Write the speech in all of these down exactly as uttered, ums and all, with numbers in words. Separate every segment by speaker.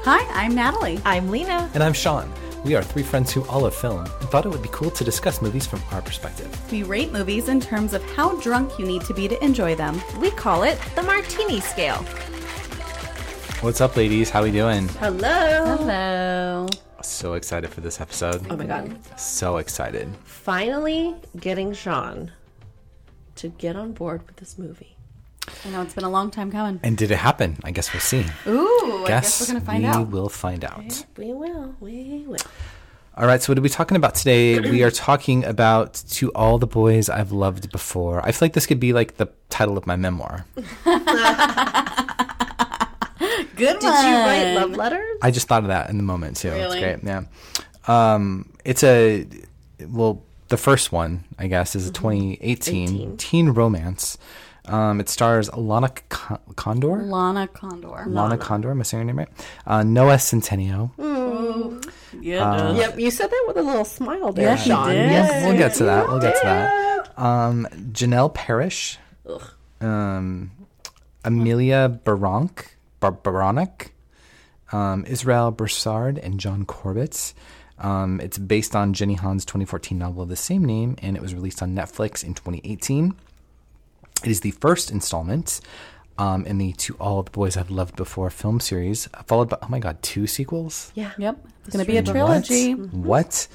Speaker 1: Hi, I'm Natalie.
Speaker 2: I'm Lena.
Speaker 3: And I'm Sean. We are three friends who all love film and thought it would be cool to discuss movies from our perspective.
Speaker 1: We rate movies in terms of how drunk you need to be to enjoy them.
Speaker 2: We call it the Martini Scale.
Speaker 3: What's up, ladies? How we doing?
Speaker 2: Hello.
Speaker 1: Hello.
Speaker 3: So excited for this episode.
Speaker 2: Oh my god.
Speaker 3: So excited.
Speaker 2: Finally getting Sean to get on board with this movie.
Speaker 1: I know, it's been a long time coming.
Speaker 3: And did it happen? I guess we'll see.
Speaker 1: Ooh,
Speaker 3: guess
Speaker 1: I guess we're going to find
Speaker 3: we
Speaker 1: out.
Speaker 3: We will find out.
Speaker 2: We will. We will.
Speaker 3: All right, so what are we talking about today? We are talking about To All the Boys I've Loved Before. I feel like this could be like the title of my memoir.
Speaker 1: Good
Speaker 2: Did you write love letters?
Speaker 3: I just thought of that in the moment, too.
Speaker 1: Really?
Speaker 3: It's great, yeah. Um, it's a, well, the first one, I guess, is a twenty eighteen
Speaker 2: eighteen.
Speaker 3: teen romance. Um, it stars Lana Con- Condor?
Speaker 1: Lana Condor.
Speaker 3: Lana,
Speaker 2: Lana.
Speaker 3: Condor, am I saying her name right? Uh, Noah Centineo.
Speaker 1: Yeah,
Speaker 3: Uh,
Speaker 1: it does.
Speaker 2: Yep, you said that with a little smile there,
Speaker 1: Yes, you
Speaker 2: Sean.
Speaker 1: did.
Speaker 2: Yes,
Speaker 3: We'll get to that. We'll get to
Speaker 2: did.
Speaker 3: that. Um, Janelle Parrish.
Speaker 2: Ugh.
Speaker 3: Um, Amelia Baronk, Bar- Baronek, um, Israel Broussard, and John Corbett. Um, it's based on Jenny Han's twenty fourteen novel of the same name, and it was released on Netflix in twenty eighteen. It is the first installment um, in the To All the Boys I've Loved Before film series, followed by, oh my god, two sequels?
Speaker 2: Yeah.
Speaker 1: Yep. It's going to be a
Speaker 3: What?
Speaker 1: trilogy.
Speaker 3: What?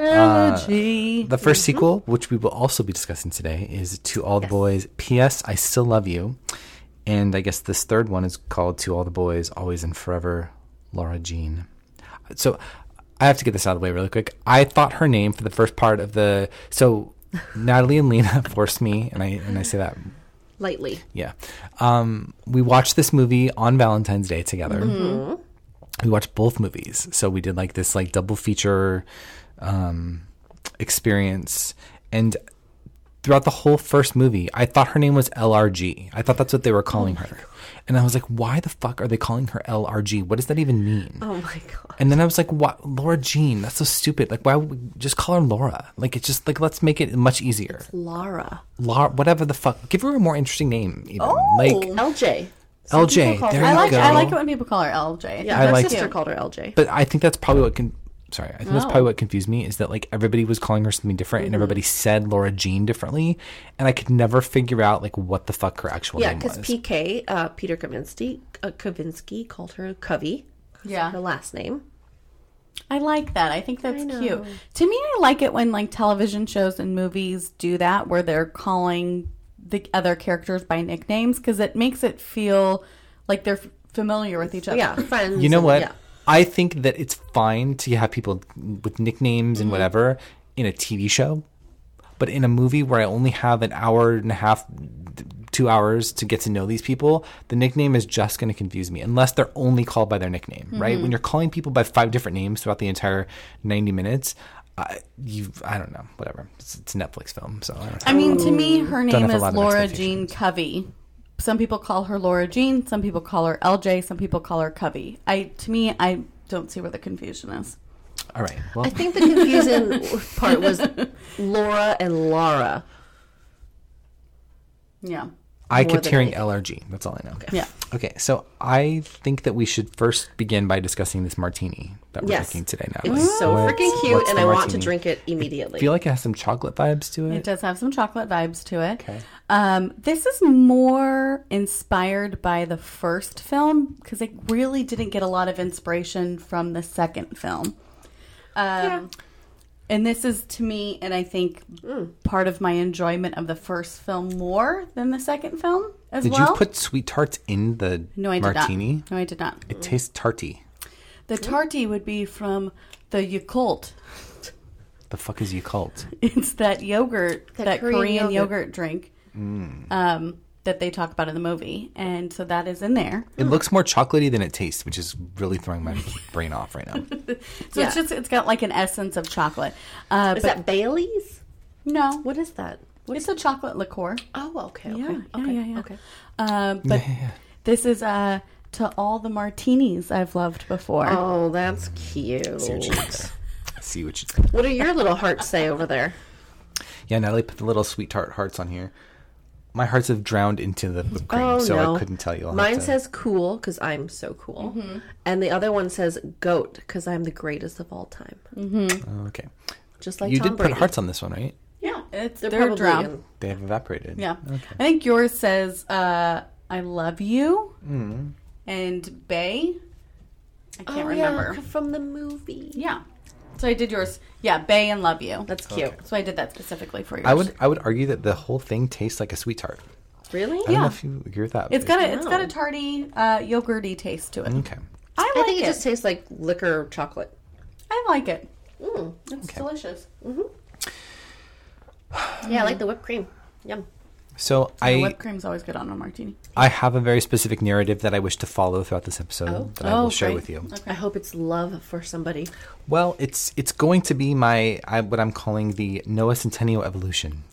Speaker 1: Trilogy.
Speaker 3: The first sequel, which we will also be discussing today, is To All the Boys, P S. I Still Love You. And I guess this third one is called To All the Boys, Always and Forever, Laura Jean. So I have to get this out of the way really quick. I thought her name for the first part of the... So Natalie and Lena forced me, and I and I say that...
Speaker 2: Lightly.
Speaker 3: Yeah. Um, we watched this movie on Valentine's Day together.
Speaker 2: Mm-hmm.
Speaker 3: We watched both movies. So we did like this like double feature um, experience. And throughout the whole first movie, I thought her name was L R G. I thought that's what they were calling
Speaker 2: Oh
Speaker 3: her. And I was like, why the fuck are they calling her L R G? What does that even mean?
Speaker 2: Oh my god.
Speaker 3: And then I was like, what? Laura Jean? That's so stupid. Like, why would we just call her Laura? Like, it's just like, let's make it much easier.
Speaker 2: Laura.
Speaker 3: Laura, whatever the fuck. Give her a more interesting name, even.
Speaker 1: Oh.
Speaker 3: Like,
Speaker 2: L J.
Speaker 3: L J,
Speaker 2: people call
Speaker 3: there
Speaker 2: her
Speaker 1: I
Speaker 3: you
Speaker 1: like
Speaker 3: go.
Speaker 1: I like it when people call her L J.
Speaker 2: Yeah,
Speaker 3: I
Speaker 2: my
Speaker 3: like
Speaker 2: sister
Speaker 1: it.
Speaker 2: called her L J.
Speaker 3: But I think that's probably what can. Sorry, I think that's
Speaker 1: Oh.
Speaker 3: probably what confused me is that like everybody was calling her something different and everybody said Laura Jean differently, and I could never figure out like what the fuck her actual
Speaker 2: Yeah,
Speaker 3: name
Speaker 2: because
Speaker 3: was.
Speaker 2: P K, uh, Peter Kavinsky, uh, Kavinsky called her Covey.
Speaker 1: Yeah.
Speaker 2: Her last name.
Speaker 1: I like that. I think that's
Speaker 2: I know.
Speaker 1: cute. To me, I like it when like television shows and movies do that, where they're calling the other characters by nicknames, because it makes it feel like they're f- familiar with each other.
Speaker 2: Yeah, friends.
Speaker 3: You know
Speaker 2: and-
Speaker 3: what?
Speaker 2: Yeah.
Speaker 3: I think that it's fine to have people with nicknames and whatever in a T V show, but in a movie where I only have an hour and a half, two hours to get to know these people, the nickname is just going to confuse me unless they're only called by their nickname, right? When you're calling people by five different names throughout the entire ninety minutes, uh, you I don't know, whatever. It's, it's a Netflix film, so I don't know.
Speaker 1: I mean, to me, her
Speaker 3: Don't
Speaker 1: name
Speaker 3: have a
Speaker 1: is
Speaker 3: lot of
Speaker 1: Laura Jean
Speaker 3: expectations.
Speaker 1: Covey. Some people call her Laura Jean. Some people call her L J. Some people call her Covey. I, to me, I don't see where the confusion is.
Speaker 3: All right. Well,
Speaker 2: I think the confusing part was Laura and Laura.
Speaker 1: Yeah.
Speaker 3: I
Speaker 2: more
Speaker 3: kept
Speaker 2: than
Speaker 3: hearing
Speaker 2: anything.
Speaker 3: L R G. That's all I know.
Speaker 1: Yeah.
Speaker 3: Okay, so I think that we should first begin by discussing this martini that we're
Speaker 2: Yes.
Speaker 3: drinking today. Natalie.
Speaker 2: It's so
Speaker 3: What's-
Speaker 2: freaking cute,
Speaker 3: what's
Speaker 2: and
Speaker 3: the
Speaker 2: I want to
Speaker 3: martini?
Speaker 2: drink it
Speaker 3: I
Speaker 2: immediately.
Speaker 3: feel like it has some chocolate vibes to it.
Speaker 1: It does have some chocolate vibes to it.
Speaker 3: Okay.
Speaker 1: Um, this is more inspired by the first film because it really didn't get a lot of inspiration from the second film. Um,
Speaker 2: Yeah.
Speaker 1: And this is to me, and I think part of my enjoyment of the first film more than the second film as
Speaker 3: Did
Speaker 1: well.
Speaker 3: you put sweet tarts in the
Speaker 1: no, I did
Speaker 3: martini?
Speaker 1: not. No, I did not.
Speaker 3: It tastes tarty.
Speaker 1: The tarty would be from the Yakult.
Speaker 3: The fuck is Yakult?
Speaker 1: It's that yogurt, that,
Speaker 2: That
Speaker 1: Korean,
Speaker 2: Korean
Speaker 1: yogurt.
Speaker 2: yogurt.
Speaker 1: drink um, that they talk about in the movie. And so that is in there.
Speaker 3: It looks more chocolatey than it tastes, which is really throwing my brain off right now.
Speaker 1: So
Speaker 2: Yeah.
Speaker 1: it's just, it's got like an essence of chocolate. Uh,
Speaker 2: Is
Speaker 1: but
Speaker 2: that Bailey's?
Speaker 1: no,
Speaker 2: What is that? What
Speaker 1: it's a chocolate liqueur.
Speaker 2: Oh, okay. Okay.
Speaker 1: Yeah, yeah,
Speaker 2: okay.
Speaker 1: yeah, yeah.
Speaker 2: Okay.
Speaker 1: Uh, but this is uh, to all the martinis I've loved before.
Speaker 2: Oh, that's cute.
Speaker 3: See what you did there. See what you did.
Speaker 2: What do your little hearts say over there?
Speaker 3: Yeah, Natalie put the little sweet tart hearts on here. My hearts have drowned into the whipped cream,
Speaker 2: Oh,
Speaker 3: so
Speaker 2: no.
Speaker 3: I couldn't tell you. I'll have
Speaker 2: Mine
Speaker 3: to-
Speaker 2: says cool because I'm so cool.
Speaker 1: Mm-hmm.
Speaker 2: And the other one says goat because I'm the greatest of all time.
Speaker 3: Oh, okay.
Speaker 2: Just like
Speaker 3: you
Speaker 2: Tom
Speaker 3: did
Speaker 2: Brady.
Speaker 3: put hearts on this one, right?
Speaker 2: Yeah.
Speaker 1: It's
Speaker 2: They're,
Speaker 1: they're,
Speaker 2: probably
Speaker 1: drowned.
Speaker 2: in-
Speaker 3: They have evaporated.
Speaker 1: Yeah.
Speaker 3: Okay.
Speaker 1: I think yours says uh, I love you
Speaker 3: Mm.
Speaker 1: and Bay. I can't
Speaker 2: Oh,
Speaker 1: remember.
Speaker 2: yeah, from the movie.
Speaker 1: Yeah. So I did yours. Yeah, Bay and love you.
Speaker 2: That's cute.
Speaker 3: Okay.
Speaker 1: So I did that specifically for yours.
Speaker 3: I would I would argue that the whole thing tastes like a sweet tart.
Speaker 2: Really?
Speaker 3: I don't
Speaker 1: Yeah.
Speaker 3: know if you agree with that.
Speaker 1: It's got a it's got a
Speaker 2: Wow.
Speaker 1: tarty, uh, yogurty taste to it.
Speaker 3: Okay.
Speaker 1: I
Speaker 2: I
Speaker 1: like
Speaker 2: think it,
Speaker 1: it.
Speaker 2: just tastes like liquor chocolate.
Speaker 1: I like it.
Speaker 2: Mm.
Speaker 1: It's
Speaker 3: Okay.
Speaker 1: delicious.
Speaker 2: Yeah, I like the whipped cream. Yum.
Speaker 3: So
Speaker 1: The
Speaker 3: I
Speaker 1: whipped cream's always good on a martini.
Speaker 3: I have a very specific narrative that I wish to follow throughout this episode
Speaker 2: Oh.
Speaker 3: that I will
Speaker 1: Oh,
Speaker 3: share
Speaker 1: great.
Speaker 3: with you.
Speaker 2: I hope it's love for somebody.
Speaker 3: Well, it's it's going to be my I, what I'm calling the Noah Centennial evolution.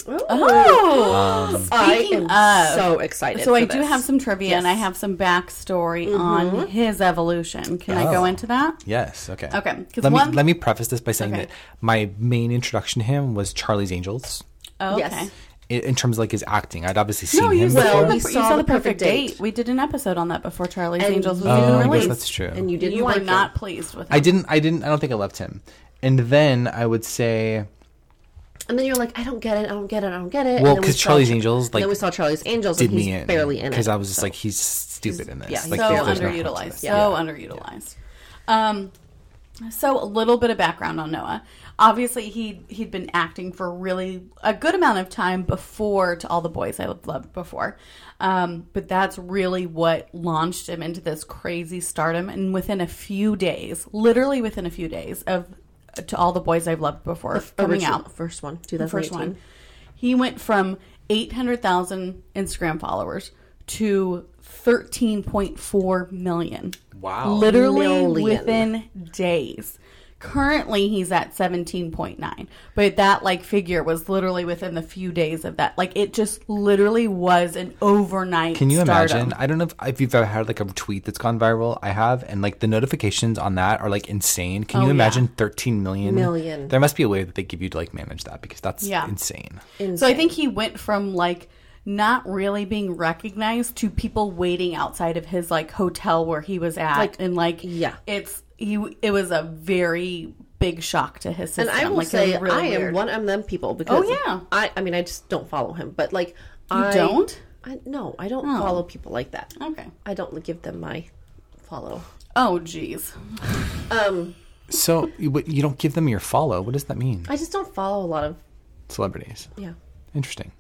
Speaker 1: Oh,
Speaker 2: I
Speaker 1: speaking
Speaker 2: am
Speaker 1: of,
Speaker 2: so excited.
Speaker 1: so
Speaker 2: for
Speaker 1: I do
Speaker 2: this.
Speaker 1: have some trivia and I
Speaker 2: Yes.
Speaker 1: have some backstory on his evolution. Can I go
Speaker 3: Oh.
Speaker 1: into that?
Speaker 3: Yes. Okay.
Speaker 1: Okay, 'cause
Speaker 3: Let
Speaker 1: one-
Speaker 3: me let me preface this by saying
Speaker 1: Okay.
Speaker 3: that my main introduction to him was Charlie's Angels.
Speaker 1: Oh,
Speaker 2: Yes.
Speaker 1: okay.
Speaker 3: In, in terms of like his acting, I'd obviously seen
Speaker 1: No,
Speaker 3: him
Speaker 1: you
Speaker 3: before.
Speaker 1: saw,
Speaker 2: Well,
Speaker 1: the,
Speaker 2: we
Speaker 1: you
Speaker 2: saw
Speaker 1: saw
Speaker 2: The
Speaker 1: the perfect
Speaker 2: Perfect
Speaker 1: date.
Speaker 2: Date.
Speaker 1: We did an episode on that before Charlie's
Speaker 2: And
Speaker 1: Angels was
Speaker 2: you-
Speaker 3: Oh,
Speaker 1: even
Speaker 3: I guess
Speaker 1: released.
Speaker 3: that's true.
Speaker 2: And you didn't
Speaker 1: You
Speaker 2: like
Speaker 1: were not
Speaker 2: it.
Speaker 1: pleased with it.
Speaker 3: I didn't. I didn't. I don't think I loved him. And then I would say,
Speaker 2: And then you're like, I don't get it. I don't get it. I don't get it.
Speaker 3: well,
Speaker 2: And then we
Speaker 3: because
Speaker 2: saw
Speaker 3: Charlie's
Speaker 2: Ch-
Speaker 3: Angels
Speaker 2: and
Speaker 3: like
Speaker 2: then we saw Charlie's Angels,
Speaker 3: did
Speaker 2: and he's
Speaker 3: me in
Speaker 2: barely in it.
Speaker 3: because I was just
Speaker 2: so.
Speaker 3: like, he's stupid in this.
Speaker 2: yeah, he's
Speaker 3: like,
Speaker 1: so
Speaker 3: there- there's no
Speaker 1: underutilized.
Speaker 3: point to
Speaker 1: So
Speaker 3: it. Yeah.
Speaker 1: underutilized. Um, so a little bit of background on Noah. Obviously, he he'd been acting for really a good amount of time before To All the Boys I Loved Before, um, but that's really what launched him into this crazy stardom. And within a few days, literally within a few days of To All the Boys I've Loved Before coming
Speaker 2: Original-
Speaker 1: out,
Speaker 2: First one,
Speaker 1: the
Speaker 2: twenty eighteen.
Speaker 1: first one, he went from eight hundred thousand Instagram followers to thirteen point four million.
Speaker 3: Wow.
Speaker 1: Literally
Speaker 2: Million.
Speaker 1: within days. Currently, he's at seventeen point nine. But that, like, figure was literally within the few days of that. Like, it just literally was an overnight
Speaker 3: Can you
Speaker 1: stardom.
Speaker 3: imagine? I don't know if, if you've ever had like a tweet that's gone viral. I have, and like the notifications on that are like insane. Can
Speaker 1: Oh,
Speaker 3: you
Speaker 1: yeah.
Speaker 3: imagine thirteen million?
Speaker 2: Million.
Speaker 3: There must be a way that they give you to like manage that because that's
Speaker 1: Yeah.
Speaker 3: insane.
Speaker 1: So I think he went from, like, not really being recognized to people waiting outside of his, like, hotel where he was at.
Speaker 2: Like,
Speaker 1: and, like,
Speaker 2: yeah.
Speaker 1: it's he, it was a very big shock to his system.
Speaker 2: And I will
Speaker 1: like, it was
Speaker 2: say,
Speaker 1: really
Speaker 2: I am
Speaker 1: weird.
Speaker 2: one of them people because
Speaker 1: Oh, yeah.
Speaker 2: I, I mean, I just don't follow him, but like,
Speaker 1: You
Speaker 2: I
Speaker 1: don't?
Speaker 2: I, no, I don't
Speaker 1: Oh.
Speaker 2: follow people like that.
Speaker 1: Okay.
Speaker 2: I don't give them my follow.
Speaker 1: Oh, geez.
Speaker 2: Um,
Speaker 3: So you, but you don't give them your follow. What does that mean?
Speaker 2: I just don't follow a lot of
Speaker 3: Celebrities.
Speaker 2: yeah.
Speaker 3: Interesting.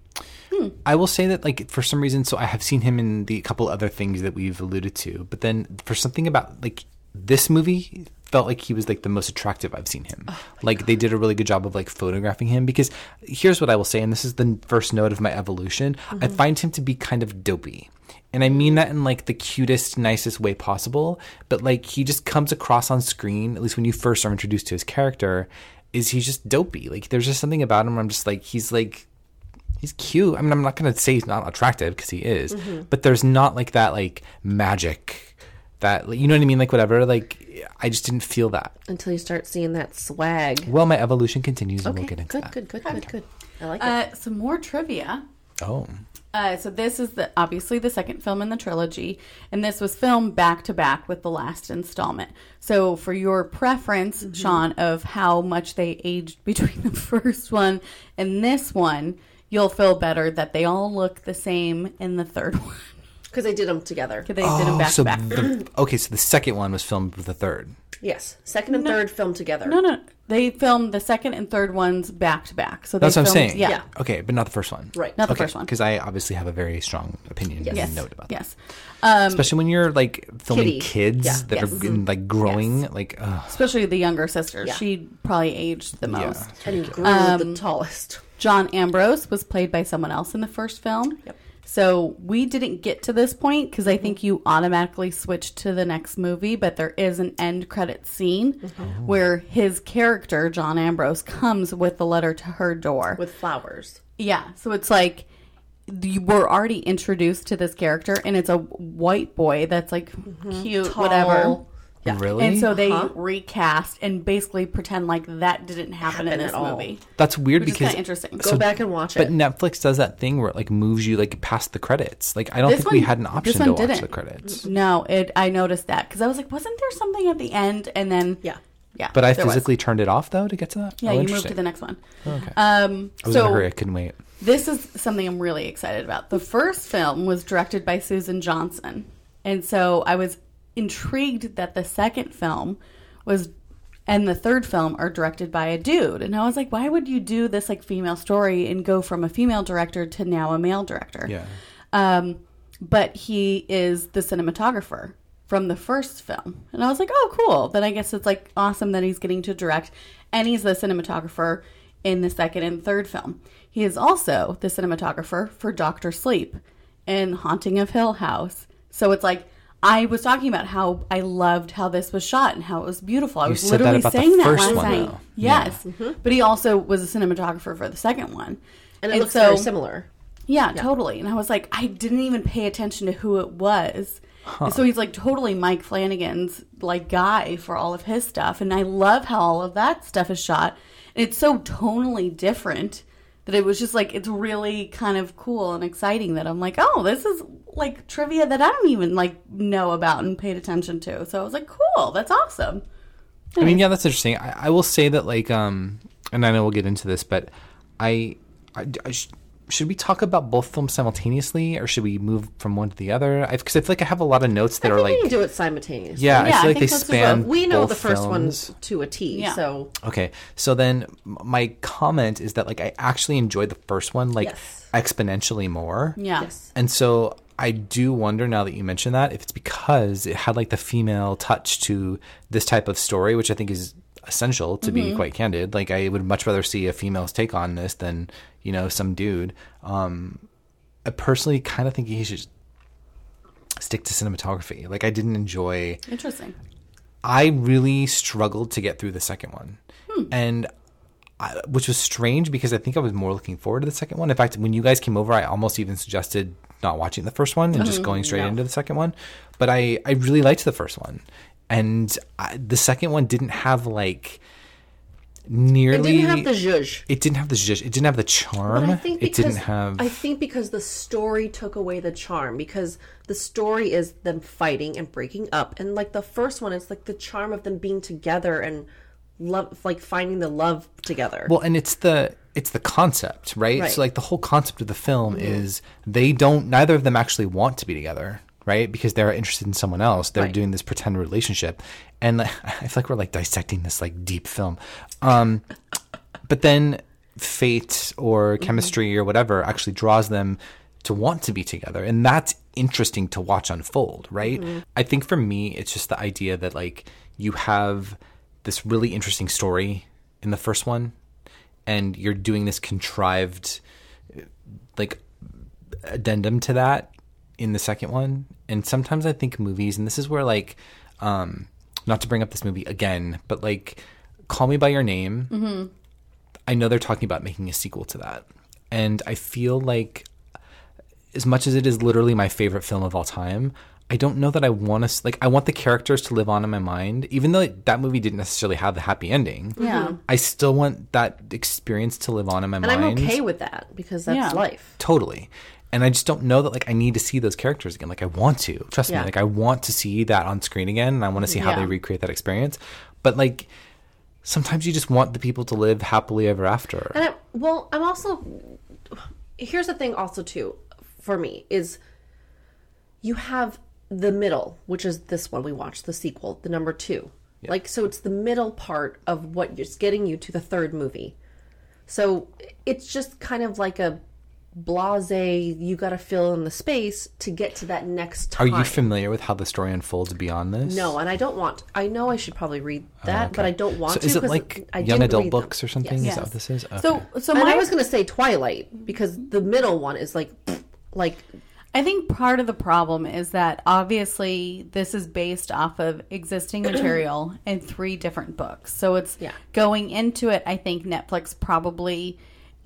Speaker 3: I will say that, like, for some reason, so I have seen him in the couple other things that we've alluded to, but then for something about, like, this movie felt like he was, like, the most attractive I've seen him. Like, they did a really good job of, like, photographing him because here's what I will say, and this is the first note of my evolution. I find him to be kind of dopey. And I mean that in, like, the cutest, nicest way possible, but, like, he just comes across on screen, at least when you first are introduced to his character, is he's just dopey. Like, there's just something about him where I'm just like, he's, like, he's cute. I mean, I'm not going to say he's not attractive because he is, but there's not like that, like magic that, you know what I mean? Like whatever, like I just didn't feel that.
Speaker 2: Until you start seeing that swag.
Speaker 3: Well, my evolution continues and
Speaker 2: Okay,
Speaker 3: we'll get into
Speaker 2: good,
Speaker 3: that.
Speaker 2: good, good, good, good. I like it.
Speaker 1: Uh, some more trivia.
Speaker 3: Oh,
Speaker 1: Uh, so this is the obviously the second film in the trilogy, and this was filmed back to back with the last installment. So for your preference, Sean, of how much they aged between the first one and this one, you'll feel better that they all look the same in the third one.
Speaker 2: Because they did them together.
Speaker 1: 'Cause they did them back
Speaker 3: so
Speaker 1: to back.
Speaker 3: the, okay, so the second one was filmed with the third.
Speaker 2: Yes. Second and third filmed together.
Speaker 1: No, no, they filmed the second and third ones back to back. So they
Speaker 3: That's what I'm
Speaker 1: filmed-
Speaker 3: saying.
Speaker 1: Yeah,
Speaker 2: Yeah.
Speaker 3: Okay, but not the first one.
Speaker 2: Right.
Speaker 1: not the
Speaker 3: Okay,
Speaker 1: first one.
Speaker 3: because I obviously have a very strong opinion
Speaker 2: Yes.
Speaker 3: and
Speaker 1: Yes,
Speaker 3: note about that.
Speaker 1: yes. Um,
Speaker 3: Especially when you're like filming
Speaker 2: Kitty.
Speaker 3: kids
Speaker 2: Yeah.
Speaker 3: that
Speaker 1: Yes.
Speaker 3: are in, like growing, like ugh.
Speaker 1: especially the younger sister.
Speaker 2: Yeah.
Speaker 1: She probably aged the
Speaker 3: Yeah.
Speaker 1: most.
Speaker 2: And grew
Speaker 1: Um,
Speaker 2: the tallest.
Speaker 1: John Ambrose was played by someone else in the first film.
Speaker 2: Yep.
Speaker 1: So we didn't get to this point because I think you automatically switched to the next movie, but there is an end credit scene
Speaker 2: Mm-hmm.
Speaker 1: where his character, John Ambrose, comes with the letter to her door.
Speaker 2: With flowers.
Speaker 1: Yeah. So it's like you were already introduced to this character, and it's a white boy that's like cute,
Speaker 2: Tall.
Speaker 1: whatever.
Speaker 3: Really?
Speaker 1: And so they
Speaker 2: Huh?
Speaker 1: recast and basically pretend like that didn't happen,
Speaker 2: Happen
Speaker 1: in this
Speaker 2: at all.
Speaker 1: movie.
Speaker 3: That's weird
Speaker 1: Which is
Speaker 3: because
Speaker 1: kind of interesting.
Speaker 2: Go back and watch
Speaker 3: But
Speaker 2: it.
Speaker 3: Netflix does that thing where it like moves you like past the credits. Like I don't
Speaker 1: This
Speaker 3: think we
Speaker 1: one-
Speaker 3: had an
Speaker 1: this
Speaker 3: option
Speaker 1: one
Speaker 3: to watch
Speaker 1: didn't.
Speaker 3: the credits.
Speaker 1: No, it. I noticed that because I was like, wasn't there something at the end? And then
Speaker 2: Yeah.
Speaker 1: yeah.
Speaker 3: But I
Speaker 1: there was.
Speaker 3: physically turned it off though to get to that.
Speaker 1: yeah,
Speaker 3: Oh,
Speaker 1: you moved
Speaker 3: interesting.
Speaker 1: to the next one.
Speaker 3: Okay.
Speaker 1: Um,
Speaker 3: I was
Speaker 1: so
Speaker 3: in a hurry. I couldn't wait.
Speaker 1: this is something I'm really excited about. The first film was directed by Susan Johnson, and so I was intrigued that the second film was and the third film are directed by a dude. And I was like, why would you do this like female story and go from a female director to now a male director?
Speaker 3: Yeah.
Speaker 1: Um, but he is the cinematographer from the first film. And I was like, oh, cool. Then I guess it's like awesome that he's getting to direct. And he's the cinematographer in the second and third film. He is also the cinematographer for Doctor Sleep and Haunting of Hill House. So it's like, I was talking about how I loved how this was shot and how it was beautiful. I
Speaker 3: You
Speaker 1: was
Speaker 3: said that
Speaker 1: literally
Speaker 3: about the
Speaker 1: saying that
Speaker 3: first
Speaker 1: last
Speaker 3: one,
Speaker 1: night.
Speaker 3: though.
Speaker 1: Yes. But he also was a cinematographer for the second one.
Speaker 2: And it
Speaker 1: And
Speaker 2: looks
Speaker 1: so-
Speaker 2: very similar.
Speaker 1: Yeah, totally. And I was like, I didn't even pay attention to who it was. And so he's like totally Mike Flanagan's like guy for all of his stuff. And I love how all of that stuff is shot. And it's so tonally different that it was just like, it's really kind of cool and exciting that I'm like, oh, this is like trivia that I don't even like know about and paid attention to. So I was like, cool, that's awesome.
Speaker 3: I mean, yeah, that's interesting. I, I will say that, like, um, and I know we'll get into this, but I, I, I sh- should we talk about both films simultaneously, or should we move from one to the other? Because I, I feel like I have a lot of notes that
Speaker 2: I
Speaker 3: are
Speaker 2: think
Speaker 3: like,
Speaker 2: we can do it simultaneously.
Speaker 3: yeah,
Speaker 1: Yeah,
Speaker 3: I
Speaker 1: I
Speaker 3: feel like they
Speaker 1: think let's do
Speaker 3: span.
Speaker 1: both.
Speaker 2: We know
Speaker 3: both
Speaker 2: the first
Speaker 3: films.
Speaker 2: one to a T,
Speaker 1: Yeah.
Speaker 2: so
Speaker 3: Okay, so then m- my comment is that like I actually enjoyed the first one like
Speaker 2: Yes.
Speaker 3: exponentially more.
Speaker 1: Yeah.
Speaker 2: yes.
Speaker 3: And so I do wonder now that you mention that if it's because it had like the female touch to this type of story, which I think is essential to be quite candid. Like I would much rather see a female's take on this than, you know, some dude. Um, I personally kind of think he should stick to cinematography. Like I didn't enjoy
Speaker 1: Interesting.
Speaker 3: I really struggled to get through the second one, and I, which was strange because I think I was more looking forward to the second one. In fact, when you guys came over, I almost even suggested not watching the first one and just going straight
Speaker 2: no.
Speaker 3: into the second one. But I, I really liked the first one, and I, the second one didn't have like
Speaker 2: It
Speaker 3: nearly.
Speaker 2: didn't have the zhuzh.
Speaker 3: It didn't have the zhuzh. It didn't have the charm.
Speaker 2: But I think
Speaker 3: it
Speaker 2: because,
Speaker 3: didn't have.
Speaker 2: I think because the story took away the charm, because the story is them fighting and breaking up, and like the first one is like the charm of them being together and love, like finding the love together.
Speaker 3: Well, and it's the it's the concept, right?
Speaker 2: Right.
Speaker 3: So like the whole concept of the film is they don't neither of them actually want to be together, right? Because they're interested in someone else. They're
Speaker 2: Right.
Speaker 3: doing this pretend relationship. And like, I feel like we're like dissecting this like deep film. Um but then fate or chemistry or whatever actually draws them to want to be together, and that's interesting to watch unfold, right? I think for me it's just the idea that like you have this really interesting story in the first one, and you're doing this contrived like addendum to that in the second one. And sometimes I think movies, and this is where like um not to bring up this movie again, but like Call Me by Your Name,
Speaker 1: Mm-hmm.
Speaker 3: I know they're talking about making a sequel to that, and I feel like as much as it is literally my favorite film of all time, I don't know that I want to like I want the characters to live on in my mind, even though that movie didn't necessarily have the happy ending.
Speaker 1: Yeah.
Speaker 3: I still want that experience to live on in my
Speaker 2: and
Speaker 3: mind.
Speaker 2: I'm okay with that because that's
Speaker 1: Yeah.
Speaker 2: life.
Speaker 3: Totally. And I just don't know that like I need to see those characters again. Like I want to. Trust
Speaker 2: Yeah.
Speaker 3: me. Like I want to see that on screen again, and I want to see how
Speaker 1: Yeah.
Speaker 3: they recreate that experience. But like sometimes you just want the people to live happily ever after.
Speaker 2: And I, well, I'm also here's the thing also too for me is you have the middle, which is this one we watched, the sequel, the number two. Like so it's the middle part of what is getting you to the third movie. So it's just kind of like a blase, you got to fill in the space to get to that next
Speaker 3: Are
Speaker 2: time.
Speaker 3: you familiar with how the story unfolds beyond this?
Speaker 2: No, and I don't want. I know I should probably read that,
Speaker 3: Oh, okay.
Speaker 2: but I don't want
Speaker 3: so
Speaker 2: to.
Speaker 3: is it
Speaker 2: 'cause
Speaker 3: like
Speaker 2: I
Speaker 3: young
Speaker 2: didn't
Speaker 3: adult
Speaker 2: read them.
Speaker 3: books or something?
Speaker 2: Yes.
Speaker 3: Is that what this is? Okay.
Speaker 1: So, so
Speaker 2: And
Speaker 1: my
Speaker 2: I was going to say Twilight because the middle one is like, like
Speaker 1: I think part of the problem is that obviously this is based off of existing material in three different books. So it's
Speaker 2: Yeah.
Speaker 1: going into it, I think Netflix probably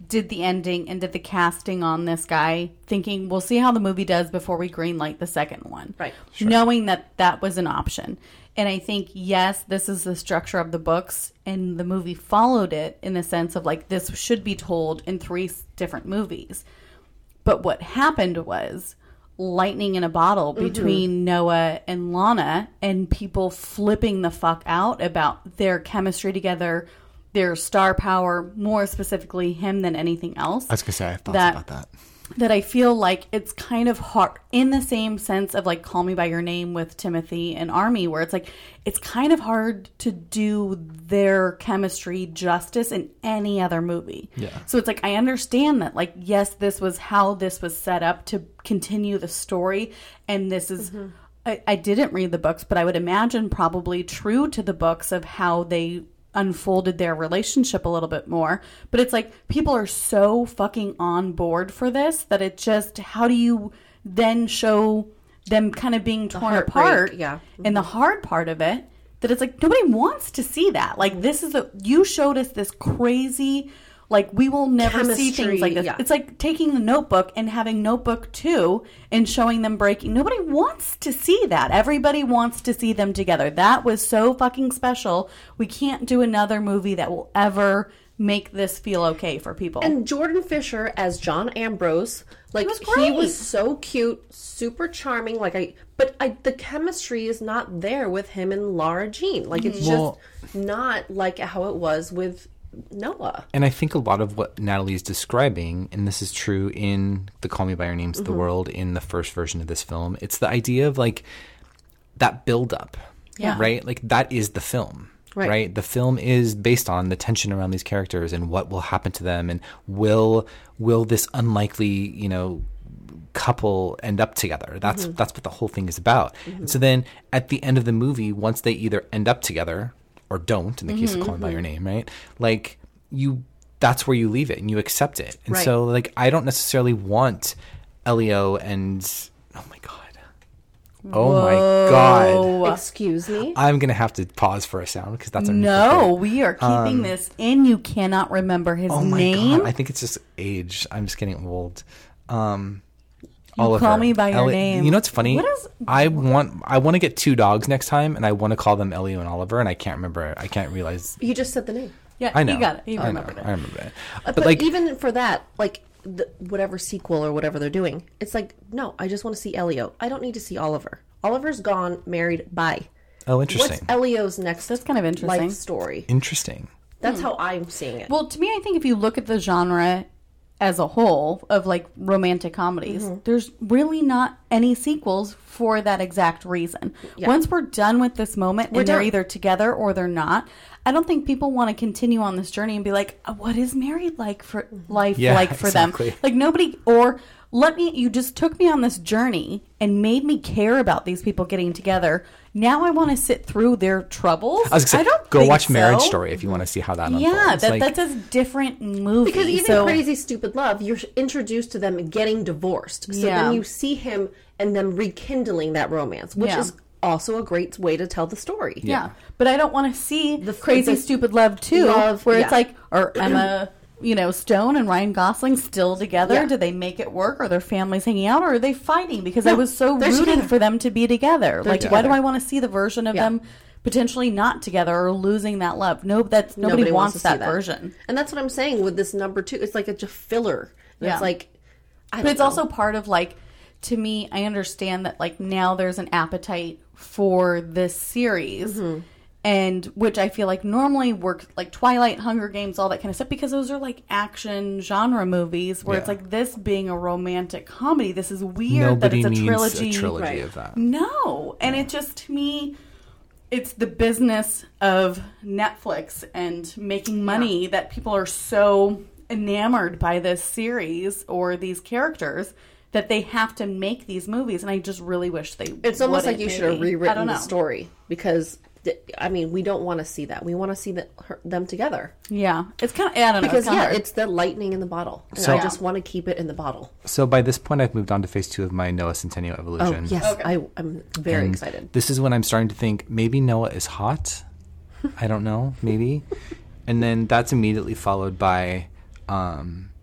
Speaker 1: did the ending and did the casting on this guy thinking we'll see how the movie does before we greenlight the second one.
Speaker 2: Right.
Speaker 3: Sure.
Speaker 1: Knowing that that was an option. And I think, yes, this is the structure of the books, and the movie followed it in the sense of, like, this should be told in three different movies. But what happened was lightning in a bottle between mm-hmm. Noah and Lana, and people flipping the fuck out about their chemistry together, their star power, more specifically him than anything else.
Speaker 3: I was going to say, I have thoughts
Speaker 1: that,
Speaker 3: about that.
Speaker 1: That I feel like it's kind of hard, in the same sense of like Call Me By Your Name with Timothy and Army, where it's like, it's kind of hard to do their chemistry justice in any other movie.
Speaker 3: Yeah.
Speaker 1: So it's like, I understand that, like, yes, this was how this was set up to continue the story. And this is, mm-hmm. I, I didn't read the books, but I would imagine probably true to the books of how they unfolded their relationship a little bit more. But it's like, people are so fucking on board for this that it just, how do you then show them kind of being torn apart?
Speaker 2: Yeah. Mm-hmm.
Speaker 1: And the hard part of it, that it's like, nobody wants to see that. Like, this is a, you showed us this crazy, like, we will never
Speaker 2: Chemistry,
Speaker 1: see things like this.
Speaker 2: Yeah.
Speaker 1: It's like taking the Notebook and having Notebook two and showing them breaking. Nobody wants to see that. Everybody wants to see them together. That was so fucking special. We can't do another movie that will ever make this feel okay for people.
Speaker 2: And Jordan Fisher as John Ambrose, like,
Speaker 1: was
Speaker 2: he
Speaker 1: great.
Speaker 2: was so cute, super charming. Like, I, but I, the chemistry is not there with him and Lara Jean. Like, it's
Speaker 3: Well-
Speaker 2: just not like how it was with Noah.
Speaker 3: And I think a lot of what Natalie is describing, and this is true in the Call Me By Your Names of
Speaker 2: Mm-hmm.
Speaker 3: the world, in the first version of this film, it's the idea of, like, that build-up,
Speaker 1: Yeah.
Speaker 3: right? Like, that is the film,
Speaker 2: Right.
Speaker 3: right? The film is based on the tension around these characters and what will happen to them, and will will this unlikely, you know, couple end up together. That's
Speaker 2: Mm-hmm.
Speaker 3: that's what the whole thing is about. And so then at the end of the movie, once they either end up together or don't, in the case
Speaker 2: Mm-hmm,
Speaker 3: of Call Me By Your Name, right? Like, you, that's where you leave it and you accept it. And
Speaker 2: Right.
Speaker 3: so, like, I don't necessarily want Elio and, oh my God. Oh my God.
Speaker 2: Excuse me.
Speaker 3: I'm going to have to pause for a sound because that's
Speaker 1: no, we are keeping this in. You cannot remember his
Speaker 3: Oh my
Speaker 1: name.
Speaker 3: God. I think it's just age. I'm just getting old. Um,
Speaker 1: You
Speaker 3: Oliver.
Speaker 1: call me by your
Speaker 3: Eli-
Speaker 1: name.
Speaker 3: You know what's funny?
Speaker 1: What is-
Speaker 3: I want I want to get two dogs next time, and I want to call them Elio and Oliver, and I can't remember. I can't realize.
Speaker 2: You just said the name.
Speaker 1: Yeah,
Speaker 3: I know.
Speaker 1: you got it. You
Speaker 3: I
Speaker 1: remembered
Speaker 3: know,
Speaker 1: it.
Speaker 3: I remember it.
Speaker 2: But,
Speaker 3: But, like,
Speaker 2: even for that, like, the, whatever sequel or whatever they're doing, it's like, no, I just want to see Elio. I don't need to see Oliver. Oliver's gone, married, bye.
Speaker 3: oh, interesting.
Speaker 2: What's Elio's next
Speaker 1: That's kind of interesting.
Speaker 2: life story?
Speaker 3: Interesting.
Speaker 2: That's how I'm seeing it.
Speaker 1: Well, to me, I think if you look at the genre as a whole of like romantic comedies,
Speaker 2: Mm-hmm.
Speaker 1: there's really not any sequels for that exact reason.
Speaker 2: Yeah.
Speaker 1: Once we're done with this moment
Speaker 2: We're
Speaker 1: and they're
Speaker 2: done.
Speaker 1: either together or they're not, I don't think people want to continue on this journey and be like, "Uh, what is married like for
Speaker 2: Mm-hmm.
Speaker 1: life
Speaker 3: Yeah,
Speaker 1: like for
Speaker 3: exactly.
Speaker 1: them? Like nobody, or let me, you just took me on this journey and made me care about these people getting together. Now I want to sit through their troubles.
Speaker 3: I was gonna say,
Speaker 1: don't
Speaker 3: go
Speaker 1: think
Speaker 3: watch Marriage
Speaker 1: so.
Speaker 3: Story if you want to see how that unfolds.
Speaker 1: Yeah, that,
Speaker 3: Like,
Speaker 1: that's a different movie.
Speaker 2: Because even
Speaker 1: so,
Speaker 2: Crazy Stupid Love, you're introduced to them getting divorced. So
Speaker 1: Yeah.
Speaker 2: then you see him and them rekindling that romance, which
Speaker 1: Yeah.
Speaker 2: is also a great way to tell the story.
Speaker 1: yeah. But I don't want to see the
Speaker 2: The-
Speaker 1: Crazy
Speaker 2: the-
Speaker 1: Stupid Love too,
Speaker 2: Love,
Speaker 1: where
Speaker 2: yeah.
Speaker 1: it's like, or Emma, you know, Stone and Ryan Gosling still together.
Speaker 2: Yeah.
Speaker 1: Did they make it work? Are their families hanging out, or are they fighting? Because I
Speaker 2: No,
Speaker 1: was so
Speaker 2: they're
Speaker 1: rooted
Speaker 2: together.
Speaker 1: for them to be together. Like, why do
Speaker 2: together.
Speaker 1: I want to see the version of
Speaker 2: Yeah.
Speaker 1: them potentially not together or losing that love? No, that's nobody, wants,
Speaker 2: to see
Speaker 1: that, version.
Speaker 2: And that's what I'm saying with this number two. It's like a just filler. And
Speaker 1: Yeah.
Speaker 2: It's like, I don't
Speaker 1: But it's
Speaker 2: know.
Speaker 1: also part of like, to me, I understand that like now there's an appetite for this series,
Speaker 2: Mm-hmm.
Speaker 1: and which I feel like normally work like Twilight, Hunger Games, all that kind of stuff, because those are like action genre movies where it's
Speaker 3: Yeah.
Speaker 1: like this being a romantic comedy. This is weird
Speaker 3: nobody
Speaker 1: that it's a
Speaker 3: needs
Speaker 1: trilogy.
Speaker 3: a trilogy
Speaker 2: Right.
Speaker 3: of that.
Speaker 1: No, and it just to me, it's the business of Netflix and making money that people are so enamored by this series or these characters that they have to make these movies. And I just really wish they.
Speaker 2: It's almost like
Speaker 1: wouldn't,
Speaker 2: you should have
Speaker 1: maybe. I
Speaker 2: rewritten
Speaker 1: don't
Speaker 2: the
Speaker 1: know.
Speaker 2: story because, th- I mean, we don't want to see that. We want to see that her, them together.
Speaker 1: Yeah, it's kind of. I don't know.
Speaker 2: Because,
Speaker 1: it's kinda
Speaker 2: yeah,
Speaker 1: hard.
Speaker 2: it's the lightning in the bottle. And
Speaker 3: So-
Speaker 2: I just want to keep it in the bottle.
Speaker 3: So by this point, I've moved on to phase two of my Noah Centennial
Speaker 2: Oh,
Speaker 3: Evolution.
Speaker 2: yes.
Speaker 1: Okay.
Speaker 2: I, I'm very
Speaker 3: And
Speaker 2: excited.
Speaker 3: This is when I'm starting to think maybe Noah is hot. I don't know, maybe. And then that's immediately followed by um,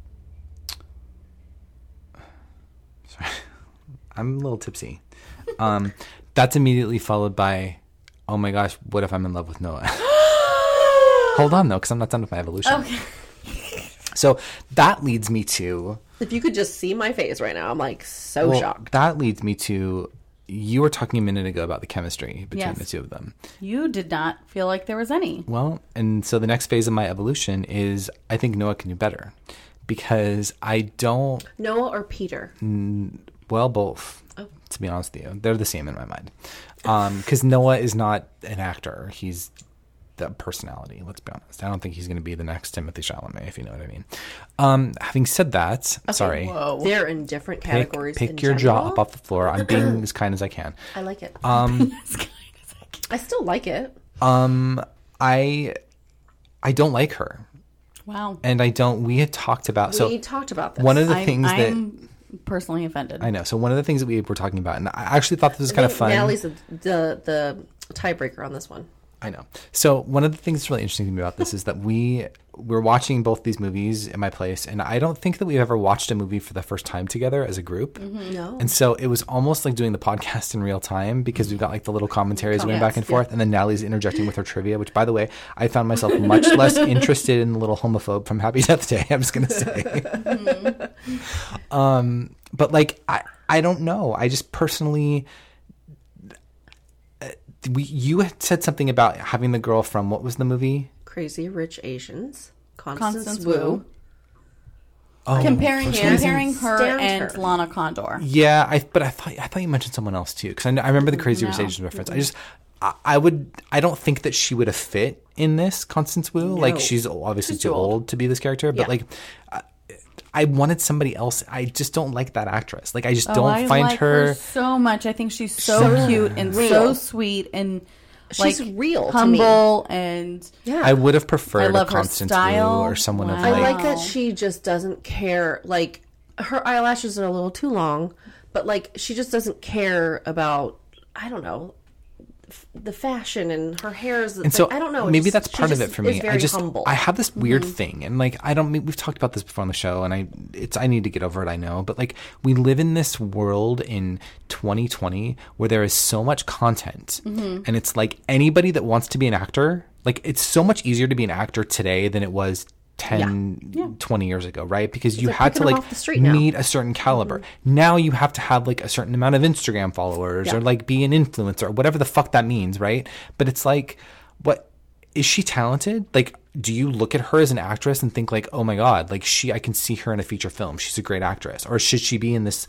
Speaker 3: I'm a little tipsy. Um, that's immediately followed by, oh my gosh, what if I'm in love with Noah? Hold on, though, because I'm not done with my evolution. Okay. So that leads me to...
Speaker 2: If you could just see my face right now, I'm like so
Speaker 3: well,
Speaker 2: shocked.
Speaker 3: That leads me to... You were talking a minute ago about the chemistry between
Speaker 1: yes.
Speaker 3: the two of them.
Speaker 1: You did not feel like there was any.
Speaker 3: Well, and so the next phase of my evolution is I think Noah can do better. Because I don't...
Speaker 2: Noah or Peter?
Speaker 3: N- well, both.
Speaker 2: Oh.
Speaker 3: To be honest with you. They're the same in my mind. Because um, Noah is not an actor. He's the personality, let's be honest. I don't think he's going to be the next Timothée Chalamet, if you know what I mean. Um, having said that, okay, sorry.
Speaker 2: Whoa. They're in different categories.
Speaker 3: Pick, pick
Speaker 2: in
Speaker 3: your
Speaker 2: general.
Speaker 3: jaw up off the floor. I'm being as kind as I can.
Speaker 2: I like it.
Speaker 3: Um,
Speaker 2: I still like it.
Speaker 3: Um, I, I don't like her.
Speaker 1: Wow.
Speaker 3: And I don't, we had talked about, so.
Speaker 2: We talked about this.
Speaker 3: One of the
Speaker 1: I'm,
Speaker 3: things
Speaker 1: I'm
Speaker 3: that.
Speaker 1: personally offended.
Speaker 3: I know. So one of the things that we were talking about, and I actually thought this was kind of fun.
Speaker 2: Natalie's the, the, the tiebreaker on this one.
Speaker 3: I know. So one of the things that's really interesting to me about this is that we we're watching both these movies in my place, and I don't think that we've ever watched a movie for the first time together as a group.
Speaker 2: Mm-hmm. No.
Speaker 3: And so it was almost like doing the podcast in real time because we've got like the little commentaries going
Speaker 2: yes,
Speaker 3: back and forth,
Speaker 2: yeah.
Speaker 3: and then Natalie's interjecting with her trivia, which by the way, I found myself much less interested in the little homophobe from Happy Death Day, I'm just going to say. Mm-hmm. um, but like, I, I don't know. I just personally... We, you had said something about having the girl from, what was the movie?
Speaker 2: Crazy Rich Asians. Constance,
Speaker 1: Constance
Speaker 2: Wu.
Speaker 1: Wu.
Speaker 3: Oh,
Speaker 1: comparing comparing her
Speaker 2: Stand
Speaker 1: and
Speaker 2: her.
Speaker 1: Lana Condor.
Speaker 3: Yeah, I but I thought I thought you mentioned someone else too, because I, I remember the Crazy Rich
Speaker 1: No.
Speaker 3: Asians reference. I just I, I would I don't think that she would have fit in this Constance Wu.
Speaker 2: No.
Speaker 3: Like she's obviously
Speaker 1: She's
Speaker 3: too
Speaker 1: too
Speaker 3: old.
Speaker 1: old.
Speaker 3: to be this character, but
Speaker 2: Yeah.
Speaker 3: like. I, I wanted somebody else. I just don't like that actress. Like I just
Speaker 1: Oh,
Speaker 3: don't
Speaker 1: I
Speaker 3: find
Speaker 1: like
Speaker 3: her.
Speaker 1: her so much. I think she's so
Speaker 3: So
Speaker 1: cute and
Speaker 2: real.
Speaker 1: so sweet and
Speaker 2: She's
Speaker 1: like
Speaker 2: real to me.
Speaker 1: humble and
Speaker 2: Yeah.
Speaker 3: I would have
Speaker 1: I
Speaker 3: preferred a
Speaker 1: love her
Speaker 3: Constance
Speaker 1: style.
Speaker 3: Wu or someone of
Speaker 1: Wow.
Speaker 2: I
Speaker 3: like.
Speaker 2: like that she just doesn't care. Like, her eyelashes are a little too long, but like, she just doesn't care about, I don't know, f- the fashion, and her hair is,
Speaker 3: And
Speaker 2: like,
Speaker 3: so
Speaker 2: I don't know. it
Speaker 3: maybe
Speaker 2: just-
Speaker 3: that's
Speaker 2: she
Speaker 3: part of
Speaker 2: just
Speaker 3: it for
Speaker 2: is
Speaker 3: me.
Speaker 2: very
Speaker 3: I just
Speaker 2: humble.
Speaker 3: I have this weird thing, and like I don't. We've talked about this before on the show, and I it's I need to get over it. I know, but like we live in this world in twenty twenty where there is so much content,
Speaker 2: Mm-hmm.
Speaker 3: and it's like anybody that wants to be an actor. Like it's so much easier to be an actor today than it was ten, twenty years ago, right? Because you
Speaker 2: like
Speaker 3: had to
Speaker 2: picking 'em
Speaker 3: like
Speaker 2: off the street now.
Speaker 3: meet a certain caliber. Now you have to have like a certain amount of Instagram followers
Speaker 2: Yeah.
Speaker 3: or like be an influencer or whatever the fuck that means, right? But it's like, what is she talented? Like, do you look at her as an actress and think like, oh my God, like she, I can see her in a feature film. She's a great actress. Or should she be in this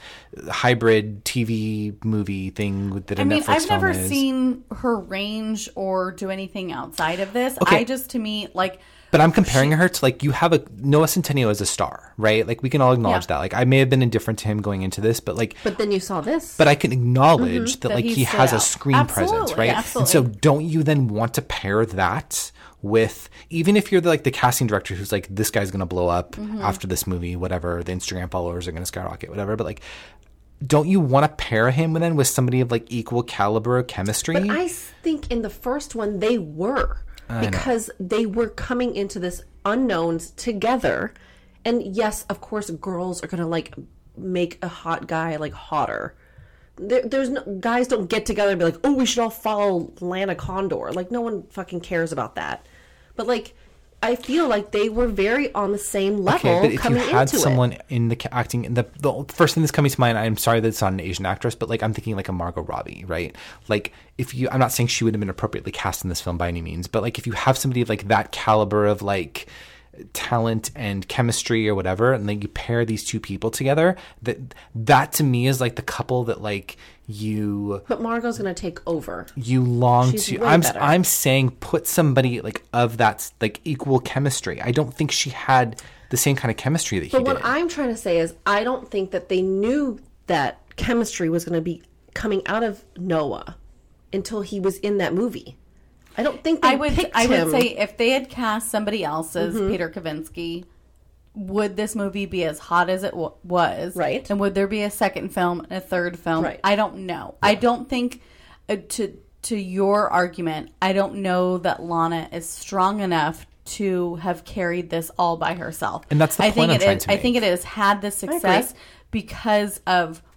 Speaker 3: hybrid T V movie thing that a
Speaker 1: I mean,
Speaker 3: Netflix
Speaker 1: I've
Speaker 3: film
Speaker 1: never
Speaker 3: is?
Speaker 1: seen her range or do anything outside of this.
Speaker 3: Okay.
Speaker 1: I just, to me, like,
Speaker 3: But I'm comparing her to like, you have a Noah Centineo as a star, right? Like we can all acknowledge
Speaker 1: Yeah.
Speaker 3: that. Like I may have been indifferent to him going into this, but like,
Speaker 2: But then you saw this.
Speaker 3: but I can acknowledge that,
Speaker 1: That
Speaker 3: like
Speaker 1: he
Speaker 3: he
Speaker 1: stood
Speaker 3: has a
Speaker 1: out.
Speaker 3: screen presence,
Speaker 1: Absolutely,
Speaker 3: right?
Speaker 1: absolutely.
Speaker 3: And so don't you then want to pair that with, even if you're the, like the casting director who's like, this guy's going to blow up
Speaker 1: Mm-hmm.
Speaker 3: after this movie, whatever, the Instagram followers are going to skyrocket, whatever, but like, don't you want to pair him then with somebody of like equal caliber chemistry?
Speaker 2: But I think in the first one they were, because they were coming into this unknowns together, and yes, of course, girls are gonna like make a hot guy like hotter. There, there's no guys don't get together and be like, oh, we should all follow Lana Condor. Like no one fucking cares about that. But like, I feel like they were very on the same level.
Speaker 3: Okay, but if you
Speaker 2: coming
Speaker 3: had
Speaker 2: into
Speaker 3: someone
Speaker 2: it.
Speaker 3: in the ca- acting, the the first thing that's coming to mind, I'm sorry that it's not an Asian actress, but like I'm thinking like a Margot Robbie, right? Like if you, I'm not saying she would have been appropriately cast in this film by any means, but like if you have somebody of like that caliber of like talent and chemistry or whatever, and then you pair these two people together, that that to me is like the couple that like you
Speaker 2: But Margot's gonna take over.
Speaker 3: you long
Speaker 2: She's
Speaker 3: to.
Speaker 2: way
Speaker 3: I'm
Speaker 2: better.
Speaker 3: I'm saying put somebody like of that like equal chemistry. I don't think she had the same kind of chemistry that he
Speaker 2: But
Speaker 3: did.
Speaker 2: what I'm trying to say is, I don't think that they knew that chemistry was going to be coming out of Noah until he was in that movie. I don't think they
Speaker 1: I would,
Speaker 2: picked
Speaker 1: I would
Speaker 2: him.
Speaker 1: say if they had cast somebody else as
Speaker 2: Mm-hmm.
Speaker 1: Peter Kavinsky, would this movie be as hot as it w- was?
Speaker 2: Right.
Speaker 1: And would there be a second film and a third film?
Speaker 2: Right.
Speaker 1: I don't know. I don't think, uh, to to your argument, I don't know that Lana is strong enough to have carried this all by herself.
Speaker 3: And that's the
Speaker 1: I
Speaker 3: point
Speaker 1: think
Speaker 3: I'm
Speaker 1: it
Speaker 3: trying
Speaker 1: is,
Speaker 3: to
Speaker 1: I
Speaker 3: make.
Speaker 1: think it has had the success because of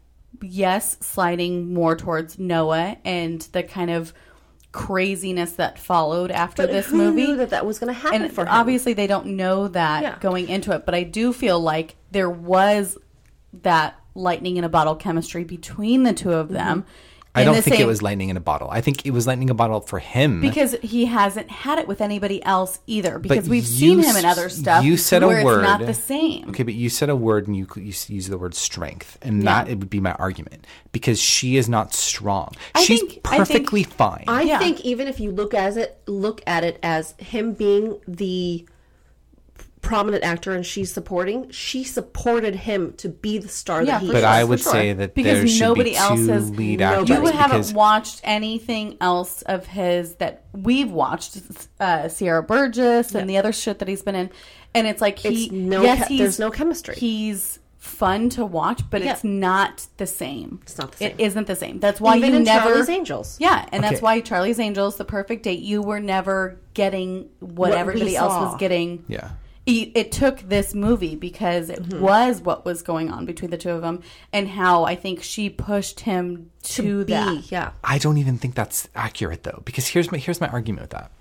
Speaker 1: yes, sliding more towards Noah and the kind of craziness that followed after
Speaker 2: But
Speaker 1: this
Speaker 2: who
Speaker 1: movie.
Speaker 2: knew that that was going to happen
Speaker 1: And
Speaker 2: for him?
Speaker 1: obviously they don't know that
Speaker 2: Yeah.
Speaker 1: going into it, but I do feel like there was that lightning in a bottle chemistry between the two of them.
Speaker 2: Mm-hmm.
Speaker 3: I
Speaker 1: in
Speaker 3: don't
Speaker 1: the
Speaker 3: think it
Speaker 1: same-
Speaker 3: was lightning in a bottle. I think it was lightning in a bottle for him.
Speaker 1: because he hasn't had it with anybody else either. Because we've
Speaker 3: you
Speaker 1: seen him in
Speaker 3: s-
Speaker 1: other stuff.
Speaker 3: You said
Speaker 1: where
Speaker 3: a word.
Speaker 1: It's not the same.
Speaker 3: Okay, but you said a word and you, you used the word strength, and
Speaker 1: Yeah.
Speaker 3: that it would be my argument because she is not strong.
Speaker 1: I
Speaker 3: She's
Speaker 1: think- I think-
Speaker 3: perfectly fine.
Speaker 2: I
Speaker 1: Yeah.
Speaker 2: think even if you look as it look at it as him being the prominent actor and she's supporting, she supported him to be the star
Speaker 1: Yeah,
Speaker 2: that he
Speaker 1: for
Speaker 3: but
Speaker 2: is.
Speaker 1: sure,
Speaker 3: I
Speaker 1: for
Speaker 3: would
Speaker 1: sure.
Speaker 3: say that
Speaker 1: Because
Speaker 3: there should
Speaker 1: nobody
Speaker 3: be
Speaker 1: else
Speaker 3: two
Speaker 1: has-
Speaker 3: lead
Speaker 2: nobody.
Speaker 3: actors.
Speaker 1: You haven't
Speaker 3: because
Speaker 1: watched anything else of his that we've watched, uh, Sierra Burgess and the other shit that he's been in, and it's like he,
Speaker 2: It's no
Speaker 1: yes,
Speaker 2: che-
Speaker 1: he's,
Speaker 2: there's no chemistry.
Speaker 1: He's fun to watch, but
Speaker 2: Yeah.
Speaker 1: it's not the same.
Speaker 2: It's not the
Speaker 1: It
Speaker 2: same.
Speaker 1: isn't the same. That's why
Speaker 2: Even
Speaker 1: you
Speaker 2: in
Speaker 1: never.
Speaker 2: Charlie's Angels.
Speaker 1: Yeah, and that's
Speaker 3: Okay.
Speaker 1: why Charlie's Angels, The Perfect Date, you were never getting what,
Speaker 2: What we
Speaker 1: everybody else
Speaker 2: saw.
Speaker 1: was getting.
Speaker 3: Yeah.
Speaker 1: It, it took this movie because it
Speaker 2: Mm-hmm.
Speaker 1: was what was going on between the two of them, and how I think she pushed him to,
Speaker 2: Be,
Speaker 1: that.
Speaker 2: yeah.
Speaker 3: I don't even think that's accurate though, because here's my here's my argument with that.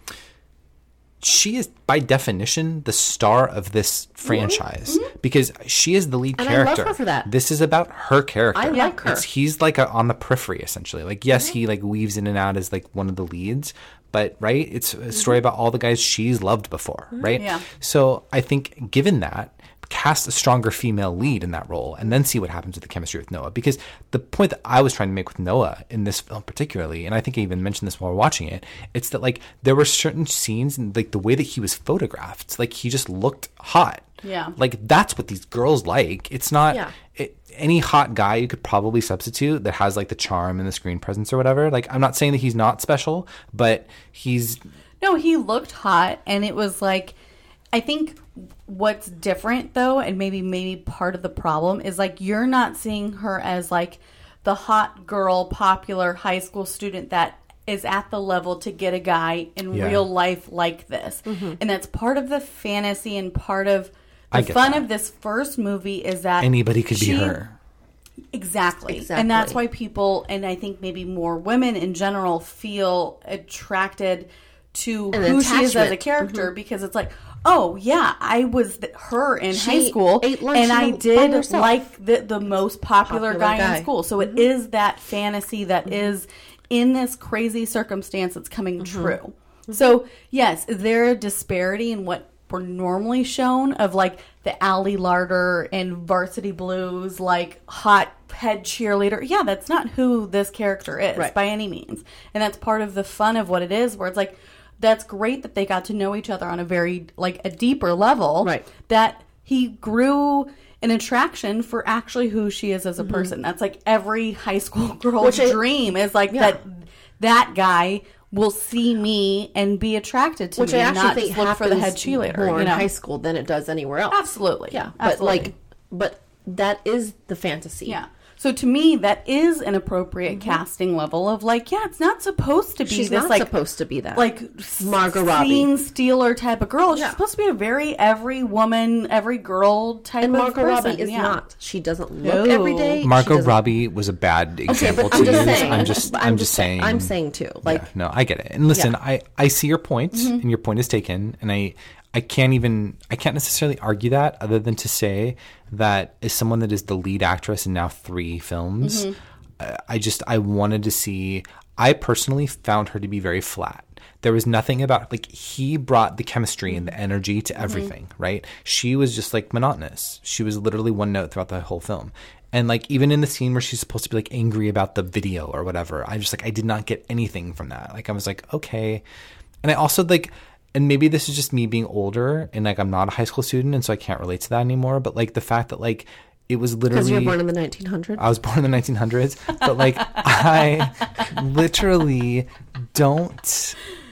Speaker 3: She is by definition the star of this franchise because she is the lead
Speaker 2: And I love
Speaker 3: character.
Speaker 2: her for that.
Speaker 3: This is about her character.
Speaker 2: I like her.
Speaker 3: It's, he's like a, on the periphery essentially. Like yes, he like weaves in and out as like one of the leads, but right, it's a story about all the guys she's loved before, right?
Speaker 1: Yeah.
Speaker 3: So I think given that, cast a stronger female lead in that role and then see what happens with the chemistry with Noah. Because the point that I was trying to make with Noah in this film particularly, and I think I even mentioned this while we we're watching it, it's that like there were certain scenes and like the way that he was photographed, like he just looked hot.
Speaker 1: Yeah.
Speaker 3: Like that's what these girls like. It's not
Speaker 2: Yeah.
Speaker 3: it, any hot guy you could probably substitute that has like the charm and the screen presence or whatever. Like I'm not saying that he's not special, but he's
Speaker 1: No, he looked hot, and it was like, I think what's different though, and maybe maybe part of the problem is like you're not seeing her as like the hot girl, popular high school student that is at the level to get a guy in
Speaker 3: Yeah.
Speaker 1: real life like this, and that's part of the fantasy and part of
Speaker 3: I
Speaker 1: the
Speaker 3: get
Speaker 1: fun
Speaker 3: that.
Speaker 1: of this first movie is that
Speaker 3: anybody could
Speaker 1: she-
Speaker 3: be her.
Speaker 1: Exactly.
Speaker 2: Exactly.
Speaker 1: And that's why people, and I think maybe more women in general, feel attracted to
Speaker 2: An
Speaker 1: who she is as a
Speaker 2: attachment.
Speaker 1: character because it's like, oh, yeah, I was th- her in
Speaker 2: She
Speaker 1: high school,
Speaker 2: ate lunch
Speaker 1: and
Speaker 2: by
Speaker 1: I
Speaker 2: herself.
Speaker 1: did like the, the most popular,
Speaker 2: Popular
Speaker 1: guy,
Speaker 2: guy.
Speaker 1: in school. So it is that fantasy that is in this crazy circumstance that's coming true. So, yes, is there a disparity in what we're normally shown of like the Ally Larder and Varsity Blues, like hot head cheerleader? Yeah, that's not who this character is
Speaker 2: Right.
Speaker 1: by any means. And that's part of the fun of what it is, where it's like, that's great that they got to know each other on a very, like, a deeper level.
Speaker 2: Right.
Speaker 1: That he grew an attraction for actually who she is as a person. That's like every high school girl's
Speaker 2: Which I-
Speaker 1: dream is like
Speaker 2: Yeah.
Speaker 1: that that guy will see me and be attracted to
Speaker 2: Which
Speaker 1: me
Speaker 2: I
Speaker 1: and
Speaker 2: actually
Speaker 1: not
Speaker 2: think
Speaker 1: just look
Speaker 2: happens
Speaker 1: for the head cheerleader.
Speaker 2: more
Speaker 1: you
Speaker 2: in
Speaker 1: know?
Speaker 2: high school than it does anywhere else.
Speaker 1: Absolutely.
Speaker 2: Yeah,
Speaker 1: Absolutely.
Speaker 2: but like, but that is the fantasy.
Speaker 1: Yeah. So to me, that is an appropriate casting level of like, yeah, it's not supposed to be
Speaker 2: She's
Speaker 1: this
Speaker 2: not
Speaker 1: like
Speaker 2: supposed to be that.
Speaker 1: like
Speaker 2: Margot Robbie.
Speaker 1: scene stealer type of girl. She's
Speaker 2: Yeah.
Speaker 1: supposed to be a very every woman, every girl type
Speaker 2: and
Speaker 1: of
Speaker 2: Margot
Speaker 1: person.
Speaker 2: Robbie is
Speaker 1: yeah.
Speaker 2: not. She doesn't look
Speaker 1: No.
Speaker 2: every day. She
Speaker 3: Margot
Speaker 2: doesn't-
Speaker 3: Robbie was a bad
Speaker 2: Okay,
Speaker 3: example
Speaker 2: but
Speaker 3: to
Speaker 2: I'm just
Speaker 3: use.
Speaker 2: saying.
Speaker 3: I'm just I'm, just saying.
Speaker 2: I'm saying too. Like,
Speaker 3: Yeah, no, I get it. And listen,
Speaker 2: Yeah.
Speaker 3: I, I see your point,
Speaker 1: Mm-hmm.
Speaker 3: and your point is taken. And I I can't even I can't necessarily argue that, other than to say that as someone that is the lead actress in now three films,
Speaker 1: Mm-hmm.
Speaker 3: uh, I just I wanted to see. I personally found her to be very flat. There was nothing about like he brought the chemistry and the energy to everything, right? She was just like monotonous. She was literally one note throughout the whole film. And like even in the scene where she's supposed to be like angry about the video or whatever, I just like I did not get anything from that. Like I was like, okay. And I also like and maybe this is just me being older and like I'm not a high school student and so I can't relate to that anymore, but like the fact that like it was literally
Speaker 2: because you were born in the nineteen hundreds.
Speaker 3: I was born in the nineteen hundreds, but like I literally don't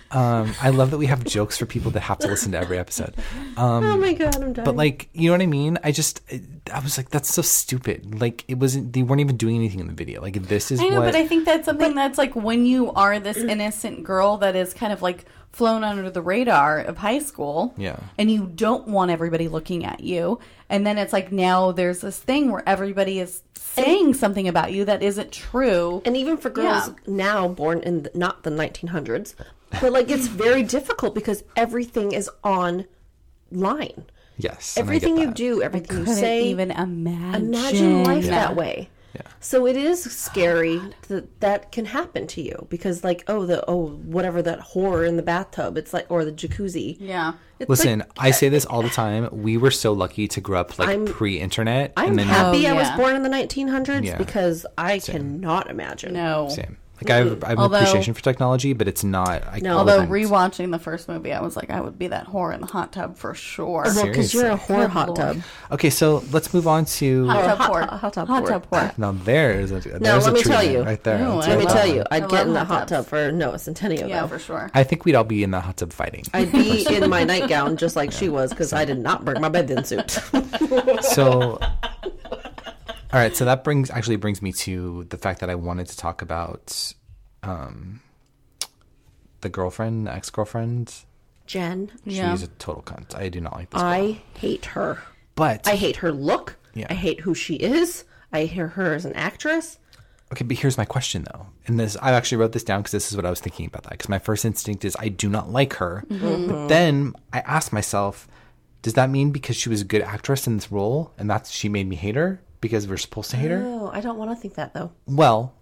Speaker 3: Um, I love that we have jokes for people that have to listen to every episode. Um,
Speaker 2: Oh my god, I'm dying.
Speaker 3: But like, you know what I mean? I just, I was like, that's so stupid. Like, it wasn't. They weren't even doing anything in the video. Like, this is
Speaker 1: I know,
Speaker 3: what.
Speaker 1: but I think that's something that's like when you are this innocent girl that is kind of like flown under the radar of high school.
Speaker 3: Yeah.
Speaker 1: And you don't want everybody looking at you. And then it's like now there's this thing where everybody is saying something about you that isn't true.
Speaker 2: And even for girls
Speaker 1: Yeah.
Speaker 2: now born in the, not the nineteen hundreds, but like it's very difficult because everything is online.
Speaker 3: Yes. and I get
Speaker 2: Everything you
Speaker 3: that.
Speaker 2: do, everything you
Speaker 1: Couldn't
Speaker 2: say,
Speaker 1: even imagine.
Speaker 2: imagine life
Speaker 1: Yeah.
Speaker 2: that way.
Speaker 3: Yeah.
Speaker 2: So it is scary that that can happen to you because, like, oh, the oh whatever that horror in the bathtub, it's like, or the jacuzzi.
Speaker 1: Yeah.
Speaker 2: It's
Speaker 3: Listen,
Speaker 2: like,
Speaker 3: I say this all the time. We were so lucky to grow up like
Speaker 2: I'm-
Speaker 3: pre-internet.
Speaker 2: I'm
Speaker 3: and then
Speaker 2: happy
Speaker 1: Oh,
Speaker 2: I was
Speaker 1: yeah.
Speaker 2: born in the nineteen hundreds
Speaker 3: Yeah.
Speaker 2: because I cannot imagine.
Speaker 1: No.
Speaker 3: Same. Like I have, I have
Speaker 1: Although-
Speaker 3: an appreciation for technology, but it's not. I,
Speaker 2: No.
Speaker 1: Although
Speaker 3: wouldn't.
Speaker 1: rewatching the first movie, I was like, I would be that whore in the hot tub for sure.
Speaker 2: Well, because you're a
Speaker 3: Seriously.
Speaker 2: whore
Speaker 1: Good
Speaker 2: hot
Speaker 1: Lord.
Speaker 2: tub.
Speaker 3: Okay, so let's move on to.
Speaker 1: Hot tub
Speaker 2: hot-
Speaker 1: whore.
Speaker 2: hot tub
Speaker 1: Hot
Speaker 2: whore.
Speaker 1: tub whore.
Speaker 3: Now there's a there's
Speaker 2: let
Speaker 3: a
Speaker 2: me tell
Speaker 3: treatment
Speaker 2: you.
Speaker 3: right there.
Speaker 1: Ooh,
Speaker 3: I'll
Speaker 1: I
Speaker 2: Let
Speaker 3: tell
Speaker 2: me
Speaker 3: you
Speaker 1: love
Speaker 2: tell
Speaker 3: that
Speaker 2: you,
Speaker 3: one.
Speaker 2: I'd
Speaker 1: I
Speaker 2: get in
Speaker 1: love
Speaker 2: the
Speaker 1: hot
Speaker 2: hot
Speaker 1: tubs.
Speaker 2: tub for Noah Centennial.
Speaker 1: Yeah,
Speaker 2: though.
Speaker 1: for sure.
Speaker 3: I think we'd all be in the hot tub fighting.
Speaker 2: I'd be in my nightgown just like she was because I did not bring my bathing suit.
Speaker 3: So, all right. So that brings actually brings me to the fact that I wanted to talk about, um, the girlfriend, the ex-girlfriend.
Speaker 2: Jen,
Speaker 1: Yeah.
Speaker 3: She's a total cunt. I do not like this. girl.
Speaker 2: I hate her.
Speaker 3: But
Speaker 2: I hate her look.
Speaker 3: Yeah.
Speaker 2: I hate who she is. I hate her as an actress.
Speaker 3: okay, but here's my question though, and this I actually wrote this down because this is what I was thinking about that. Because my first instinct is I do not like her, but then I asked myself, does that mean because she was a good actress in this role, and that's she made me hate her because we're supposed to hate her?
Speaker 2: Oh, I don't want to think that though.
Speaker 3: Well,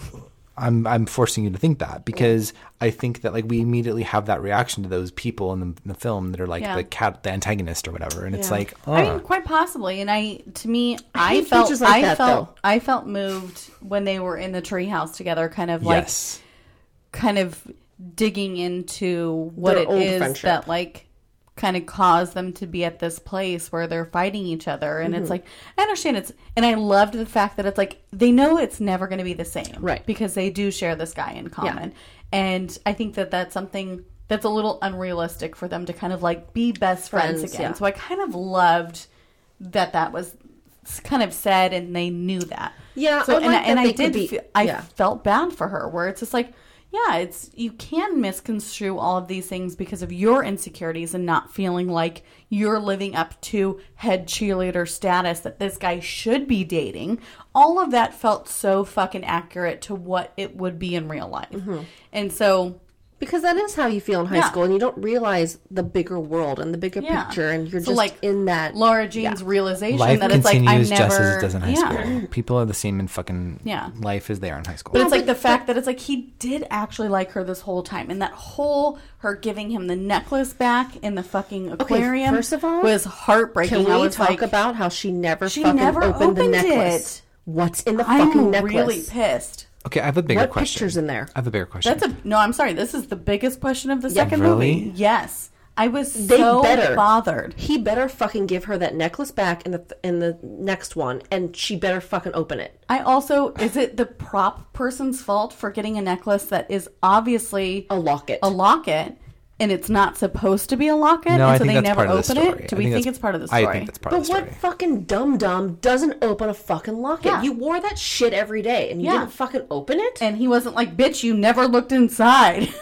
Speaker 3: I'm I'm forcing you to think that because I think that like we immediately have that reaction to those people in the, in the film that are like
Speaker 1: Yeah.
Speaker 3: the cat, the antagonist or whatever, and it's
Speaker 2: Yeah.
Speaker 3: like,
Speaker 1: I
Speaker 3: uh,
Speaker 1: mean, quite possibly. And I, to me,
Speaker 2: I
Speaker 1: I,
Speaker 2: hate
Speaker 1: felt,
Speaker 2: bitches like
Speaker 1: I
Speaker 2: that,
Speaker 1: felt,
Speaker 2: though.
Speaker 1: I felt moved when they were in the treehouse together, kind of like,
Speaker 3: yes,
Speaker 1: kind of digging into what
Speaker 2: Their
Speaker 1: it
Speaker 2: old
Speaker 1: is
Speaker 2: friendship.
Speaker 1: that like kind of caused them to be at this place where they're fighting each other. And
Speaker 2: Mm-hmm.
Speaker 1: it's like, I understand it's, and I loved the fact that it's like, they know it's never going to be the same.
Speaker 2: Right.
Speaker 1: Because they do share this guy in common. And I think that that's something that's a little unrealistic for them to kind of like be best friends,
Speaker 2: Friends,
Speaker 1: again.
Speaker 2: yeah.
Speaker 1: So I kind of loved that that was kind of said and they knew that.
Speaker 2: Yeah,
Speaker 1: So
Speaker 2: I
Speaker 1: and,
Speaker 2: like
Speaker 1: I,
Speaker 2: that
Speaker 1: and
Speaker 2: they
Speaker 1: I
Speaker 2: could
Speaker 1: did
Speaker 2: be-
Speaker 1: feel, I
Speaker 2: yeah.
Speaker 1: felt bad for her where it's just like, yeah, it's you can misconstrue all of these things because of your insecurities and not feeling like you're living up to head cheerleader status that this guy should be dating. All of that felt so fucking accurate to what it would be in real life.
Speaker 2: Mm-hmm.
Speaker 1: And so
Speaker 2: Because that is how you feel in high
Speaker 1: Yeah.
Speaker 2: school, and you don't realize the bigger world and the bigger
Speaker 1: Yeah.
Speaker 2: picture, and you're
Speaker 1: So,
Speaker 2: just
Speaker 1: like,
Speaker 2: in that.
Speaker 1: Laura Jean's
Speaker 2: Yeah.
Speaker 1: realization
Speaker 3: life
Speaker 1: that it's like I've
Speaker 3: continues
Speaker 1: never
Speaker 3: just as it does in high
Speaker 1: yeah.
Speaker 3: school. People are the same in fucking
Speaker 1: Yeah.
Speaker 3: life as they are in high school.
Speaker 1: But it's
Speaker 2: No,
Speaker 1: like
Speaker 2: but-
Speaker 1: the fact that it's like he did actually like her this whole time, and that whole her giving him the necklace back in the fucking aquarium.
Speaker 2: first of all,
Speaker 1: was heartbreaking.
Speaker 2: Can
Speaker 1: I
Speaker 2: we
Speaker 1: was
Speaker 2: talk
Speaker 1: like,
Speaker 2: about how she never
Speaker 1: She
Speaker 2: fucking
Speaker 1: never
Speaker 2: opened, the
Speaker 1: opened
Speaker 2: necklace?
Speaker 1: it.
Speaker 2: What's in the fucking
Speaker 1: I'm
Speaker 2: necklace?
Speaker 1: really pissed.
Speaker 3: okay, I have a bigger
Speaker 2: What
Speaker 3: question.
Speaker 2: pictures in there?
Speaker 3: I have a bigger question.
Speaker 1: That's a no. I'm sorry. This is the biggest question of the second
Speaker 3: really?
Speaker 1: movie. Yes, I was
Speaker 2: They
Speaker 1: so
Speaker 2: better.
Speaker 1: bothered.
Speaker 2: He better fucking give her that necklace back in the in the next one, and she better fucking open it.
Speaker 1: I also is it the prop person's fault for getting a necklace that is obviously
Speaker 2: A locket.
Speaker 1: a locket. And it's not supposed to be a locket,
Speaker 3: no,
Speaker 1: and
Speaker 3: I
Speaker 1: so
Speaker 3: think
Speaker 1: they
Speaker 3: that's
Speaker 1: never
Speaker 3: part of the
Speaker 1: open
Speaker 3: story.
Speaker 1: it. Do
Speaker 3: I
Speaker 1: we think,
Speaker 3: that's-
Speaker 1: it's part of the story?
Speaker 3: I think that's part
Speaker 2: But
Speaker 3: of the
Speaker 2: what
Speaker 3: story.
Speaker 2: fucking dum dum doesn't open a fucking locket?
Speaker 1: Yeah.
Speaker 2: You wore that shit every day, and you
Speaker 1: Yeah.
Speaker 2: didn't fucking open it.
Speaker 1: And he wasn't like, bitch, you never looked inside.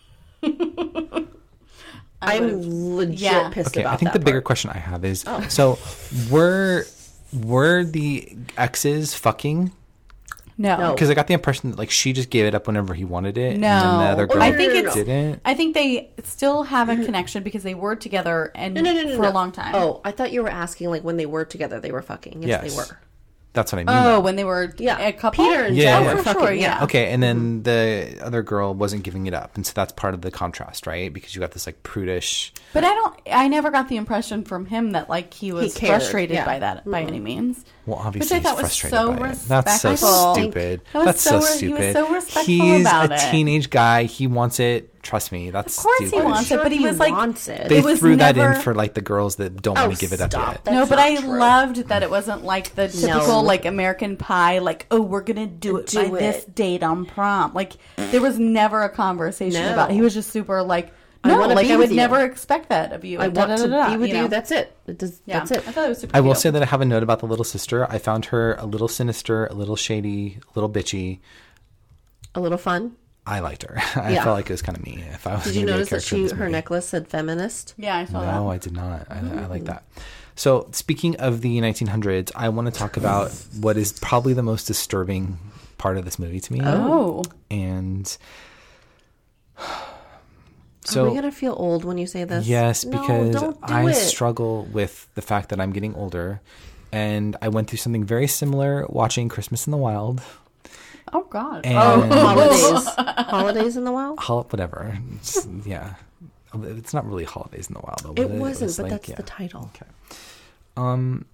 Speaker 1: I
Speaker 2: I'm
Speaker 1: would've-
Speaker 2: legit
Speaker 1: yeah.
Speaker 2: pissed
Speaker 3: Okay,
Speaker 2: about
Speaker 3: I think
Speaker 2: that
Speaker 3: the bigger
Speaker 2: part.
Speaker 3: question I have is
Speaker 1: Oh.
Speaker 3: so were were the exes fucking?
Speaker 1: no.
Speaker 2: No.
Speaker 3: Because I got the impression that like she just gave it up whenever he wanted it,
Speaker 1: No.
Speaker 3: and then the other
Speaker 2: Oh,
Speaker 3: girl
Speaker 2: no,
Speaker 1: I think
Speaker 2: no, no,
Speaker 1: it's.
Speaker 2: no.
Speaker 3: didn't.
Speaker 1: I think they still have a connection because they were together and
Speaker 2: No, no, no, no,
Speaker 1: for
Speaker 2: no.
Speaker 1: a long time.
Speaker 2: Oh, I thought you were asking like when they were together, they were fucking. Yes,
Speaker 3: Yes.
Speaker 2: they were.
Speaker 3: That's what I mean.
Speaker 1: Oh,
Speaker 3: though.
Speaker 1: when they were
Speaker 2: Yeah.
Speaker 1: a couple.
Speaker 2: Peter and
Speaker 3: Yeah,
Speaker 2: Jen
Speaker 3: yeah.
Speaker 2: were
Speaker 1: for
Speaker 2: fucking.
Speaker 1: sure,
Speaker 2: yeah.
Speaker 1: yeah.
Speaker 3: Okay, and then the other girl wasn't giving it up, and so that's part of the contrast, right? Because you got this like prudish.
Speaker 1: But I don't. I never got the impression from him that like he was
Speaker 2: cared,
Speaker 1: frustrated
Speaker 2: yeah.
Speaker 1: by that by any means.
Speaker 3: Well,
Speaker 1: Which
Speaker 3: obviously
Speaker 1: I
Speaker 3: he's
Speaker 1: thought was
Speaker 3: frustrated
Speaker 1: so
Speaker 3: by it. That's so
Speaker 1: respectful.
Speaker 3: stupid.
Speaker 1: That was
Speaker 3: That's
Speaker 1: so
Speaker 3: so
Speaker 1: re- he was
Speaker 3: stupid.
Speaker 1: so respectful
Speaker 3: He's
Speaker 1: about
Speaker 3: a
Speaker 1: it.
Speaker 3: teenage guy. He wants it. Trust me, that's
Speaker 1: Of course he
Speaker 3: stupid.
Speaker 1: wants it, but he was like,
Speaker 2: wants it.
Speaker 3: They
Speaker 1: it was
Speaker 3: threw that
Speaker 1: never-
Speaker 3: in for like the girls that don't
Speaker 2: Oh,
Speaker 3: want to give it up
Speaker 2: stop.
Speaker 3: yet.
Speaker 2: That's
Speaker 1: no, but
Speaker 2: not
Speaker 1: I
Speaker 2: true.
Speaker 1: loved that it wasn't like the typical
Speaker 2: No.
Speaker 1: like American Pie, like, oh, we're gonna do it
Speaker 2: Do
Speaker 1: by
Speaker 2: it.
Speaker 1: this date on prom. Like, there was never a conversation
Speaker 2: No.
Speaker 1: about it. He was just super like,
Speaker 2: I
Speaker 1: no,
Speaker 2: wanna
Speaker 1: like
Speaker 2: be
Speaker 1: I
Speaker 2: with
Speaker 1: would
Speaker 2: you.
Speaker 1: never expect that of you.
Speaker 2: I
Speaker 1: Da,
Speaker 2: want
Speaker 1: da,
Speaker 2: to
Speaker 1: da, da,
Speaker 2: be with you.
Speaker 1: know?
Speaker 2: That's it. it does,
Speaker 1: yeah,
Speaker 2: That's it.
Speaker 1: I thought it was super
Speaker 3: I will
Speaker 1: cute.
Speaker 3: say that I have a note about the little sister. I found her a little sinister, a little shady, a little bitchy.
Speaker 2: A little fun.
Speaker 3: I liked her. I
Speaker 2: Yeah.
Speaker 3: felt like it was kind of me. If I was
Speaker 2: Did you
Speaker 3: gonna be a
Speaker 2: notice that
Speaker 3: character in
Speaker 2: she
Speaker 3: this
Speaker 2: her
Speaker 3: movie.
Speaker 2: necklace said feminist?
Speaker 1: Yeah, I saw
Speaker 3: No,
Speaker 1: that.
Speaker 3: I did not. I, I like that. So, speaking of the nineteen hundreds, I want to talk about what is probably the most disturbing part of this movie to me.
Speaker 1: Oh,
Speaker 3: And
Speaker 2: Are
Speaker 3: so,
Speaker 2: we gonna feel old when you say this?
Speaker 3: yes,
Speaker 2: No,
Speaker 3: because
Speaker 2: don't do
Speaker 3: I
Speaker 2: it.
Speaker 3: struggle with the fact that I'm getting older. And I went through something very similar watching Christmas in the Wild.
Speaker 1: oh God.
Speaker 3: And
Speaker 2: Holidays, holidays in the wild.
Speaker 3: Hol- whatever. It's- yeah. It's not really Holidays in the Wild. Though,
Speaker 2: It
Speaker 3: was
Speaker 2: wasn't,
Speaker 3: was
Speaker 2: but
Speaker 3: like-
Speaker 2: that's
Speaker 3: yeah.
Speaker 2: the title.
Speaker 3: Okay. Um,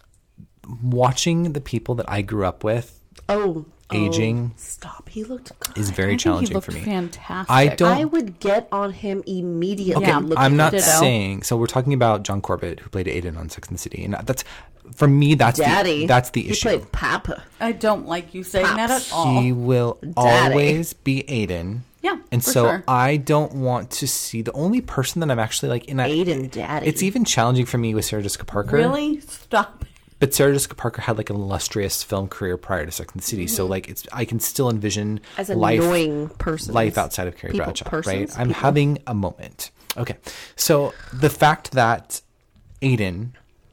Speaker 3: watching the people that I grew up with
Speaker 2: Oh,
Speaker 3: Aging
Speaker 2: oh, stop! He looked good.
Speaker 3: is
Speaker 1: I
Speaker 3: very
Speaker 1: think he
Speaker 3: challenging
Speaker 1: looked
Speaker 3: for me.
Speaker 1: fantastic.
Speaker 3: I don't.
Speaker 2: I would get on him immediately.
Speaker 1: Yeah.
Speaker 2: looking
Speaker 3: I'm not
Speaker 2: at him.
Speaker 3: saying. So we're talking about John Corbett, who played Aiden on Sex and the City, and that's for me. That's
Speaker 2: Daddy.
Speaker 3: the that's the
Speaker 2: he
Speaker 3: issue.
Speaker 2: played Papa.
Speaker 1: I don't like you saying that
Speaker 2: Pops.
Speaker 1: at all.
Speaker 3: He will
Speaker 2: Daddy.
Speaker 3: always be Aiden.
Speaker 1: Yeah,
Speaker 3: And
Speaker 1: for
Speaker 3: so
Speaker 1: sure.
Speaker 3: I don't want to see the only person that I'm actually like in.
Speaker 2: Aiden Daddy.
Speaker 3: It's even challenging for me with Sarah Jessica Parker.
Speaker 1: Really? Stop.
Speaker 3: But Sarah Jessica Parker had like an illustrious film career prior to Sex and the City, so like it's I can still envision
Speaker 2: as a
Speaker 3: life
Speaker 2: annoying person.
Speaker 3: life outside of Carrie
Speaker 2: People,
Speaker 3: Bradshaw,
Speaker 2: persons,
Speaker 3: right? I'm
Speaker 2: people.
Speaker 3: having a moment. Okay, so the fact that Aiden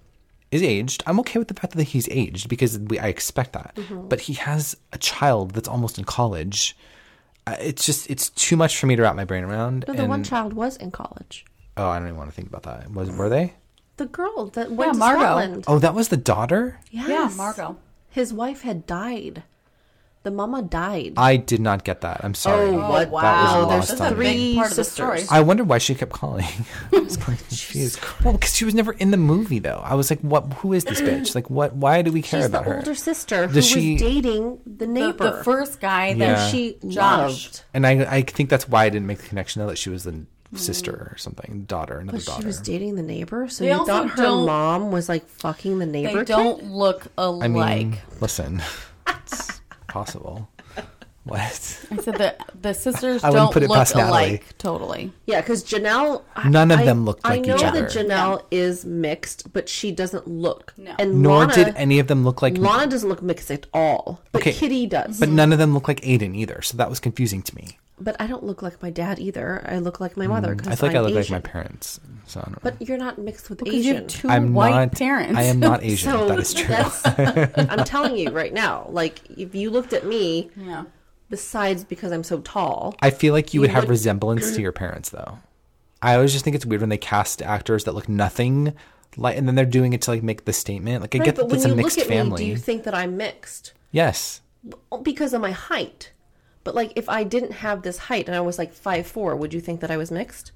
Speaker 3: is aged, I'm okay with the fact that he's aged because we, I expect that.
Speaker 2: Mm-hmm.
Speaker 3: But he has a child that's almost in college. Uh, it's just it's too much for me to wrap my brain around.
Speaker 2: No, the
Speaker 3: and,
Speaker 2: one child was in college.
Speaker 3: Oh, I don't even want to think about that. Was were they?
Speaker 2: The girl that went to
Speaker 1: Margot.
Speaker 2: Scotland.
Speaker 3: Oh, that was the daughter.
Speaker 2: Yes.
Speaker 1: Yeah, Margot.
Speaker 2: His wife had died. The mama died.
Speaker 3: I did not get that. I'm sorry.
Speaker 2: Oh, what?
Speaker 1: wow.
Speaker 3: That was
Speaker 2: There's
Speaker 3: lost
Speaker 1: That's
Speaker 3: on
Speaker 1: a
Speaker 3: me.
Speaker 1: big
Speaker 2: three
Speaker 1: part of the
Speaker 2: sisters.
Speaker 1: story.
Speaker 3: I wondered why she kept calling. I was like, confused. Well, because she was never in the movie, though. I was like, "What? Who is this bitch? Like, what? Why do we care
Speaker 2: She's
Speaker 3: about
Speaker 2: the
Speaker 3: her?"
Speaker 2: older sister who
Speaker 3: Does she-
Speaker 2: was dating the
Speaker 1: The,
Speaker 2: neighbor.
Speaker 1: the first guy that
Speaker 3: Yeah.
Speaker 2: she
Speaker 1: Josh.
Speaker 2: loved.
Speaker 3: And I, I think that's why I didn't make the connection though that she was the sister or something, daughter, another
Speaker 2: But
Speaker 3: daughter.
Speaker 2: she was dating the neighbor, so
Speaker 1: They
Speaker 2: you
Speaker 1: also
Speaker 2: thought her
Speaker 1: don't-
Speaker 2: mom was like fucking the neighbor.
Speaker 1: they
Speaker 2: kid?
Speaker 1: don't look alike.
Speaker 3: I mean, listen, it's possible. What?
Speaker 1: I said that the sisters
Speaker 3: I wouldn't
Speaker 1: don't
Speaker 3: put it
Speaker 1: look
Speaker 3: past Natalie.
Speaker 1: alike totally.
Speaker 2: Yeah, because Janelle. I-
Speaker 3: None of
Speaker 2: I-
Speaker 3: them looked like
Speaker 2: I know
Speaker 3: each
Speaker 2: that
Speaker 3: other.
Speaker 2: Janelle is mixed, but she doesn't look.
Speaker 1: No.
Speaker 2: And
Speaker 3: Nor
Speaker 2: Lana,
Speaker 3: did any of them look like.
Speaker 2: Lana doesn't look mixed at all. But
Speaker 3: Okay,
Speaker 2: Kitty does.
Speaker 3: But none of them look like Aiden either, so that was confusing to me.
Speaker 2: But I don't look like my dad either. I look like my mother.
Speaker 3: Mm, I
Speaker 2: Because
Speaker 3: feel like
Speaker 2: I'm
Speaker 3: I look
Speaker 2: Asian.
Speaker 3: like my parents, so I don't know.
Speaker 2: But you're not mixed with
Speaker 1: Because you
Speaker 2: Asian.
Speaker 1: have two
Speaker 3: I'm
Speaker 1: white
Speaker 3: not.
Speaker 1: parents.
Speaker 3: I am not Asian.
Speaker 2: So
Speaker 3: that is true.
Speaker 2: that's, I'm telling you right now. Like if you looked at me,
Speaker 1: Yeah.
Speaker 2: besides because I'm so tall,
Speaker 3: I feel like you would have
Speaker 2: would-
Speaker 3: resemblance to your parents, though. I always just think it's weird when they cast actors that look nothing like, and then they're doing it to like make the statement. Like I
Speaker 2: right,
Speaker 3: get
Speaker 2: but
Speaker 3: that
Speaker 2: when
Speaker 3: it's a
Speaker 2: you
Speaker 3: mixed
Speaker 2: look at
Speaker 3: family.
Speaker 2: me, do you think that I'm mixed?
Speaker 3: Yes,
Speaker 2: Because of my height. But like if I didn't have this height and I was like five four, would you think that I was mixed?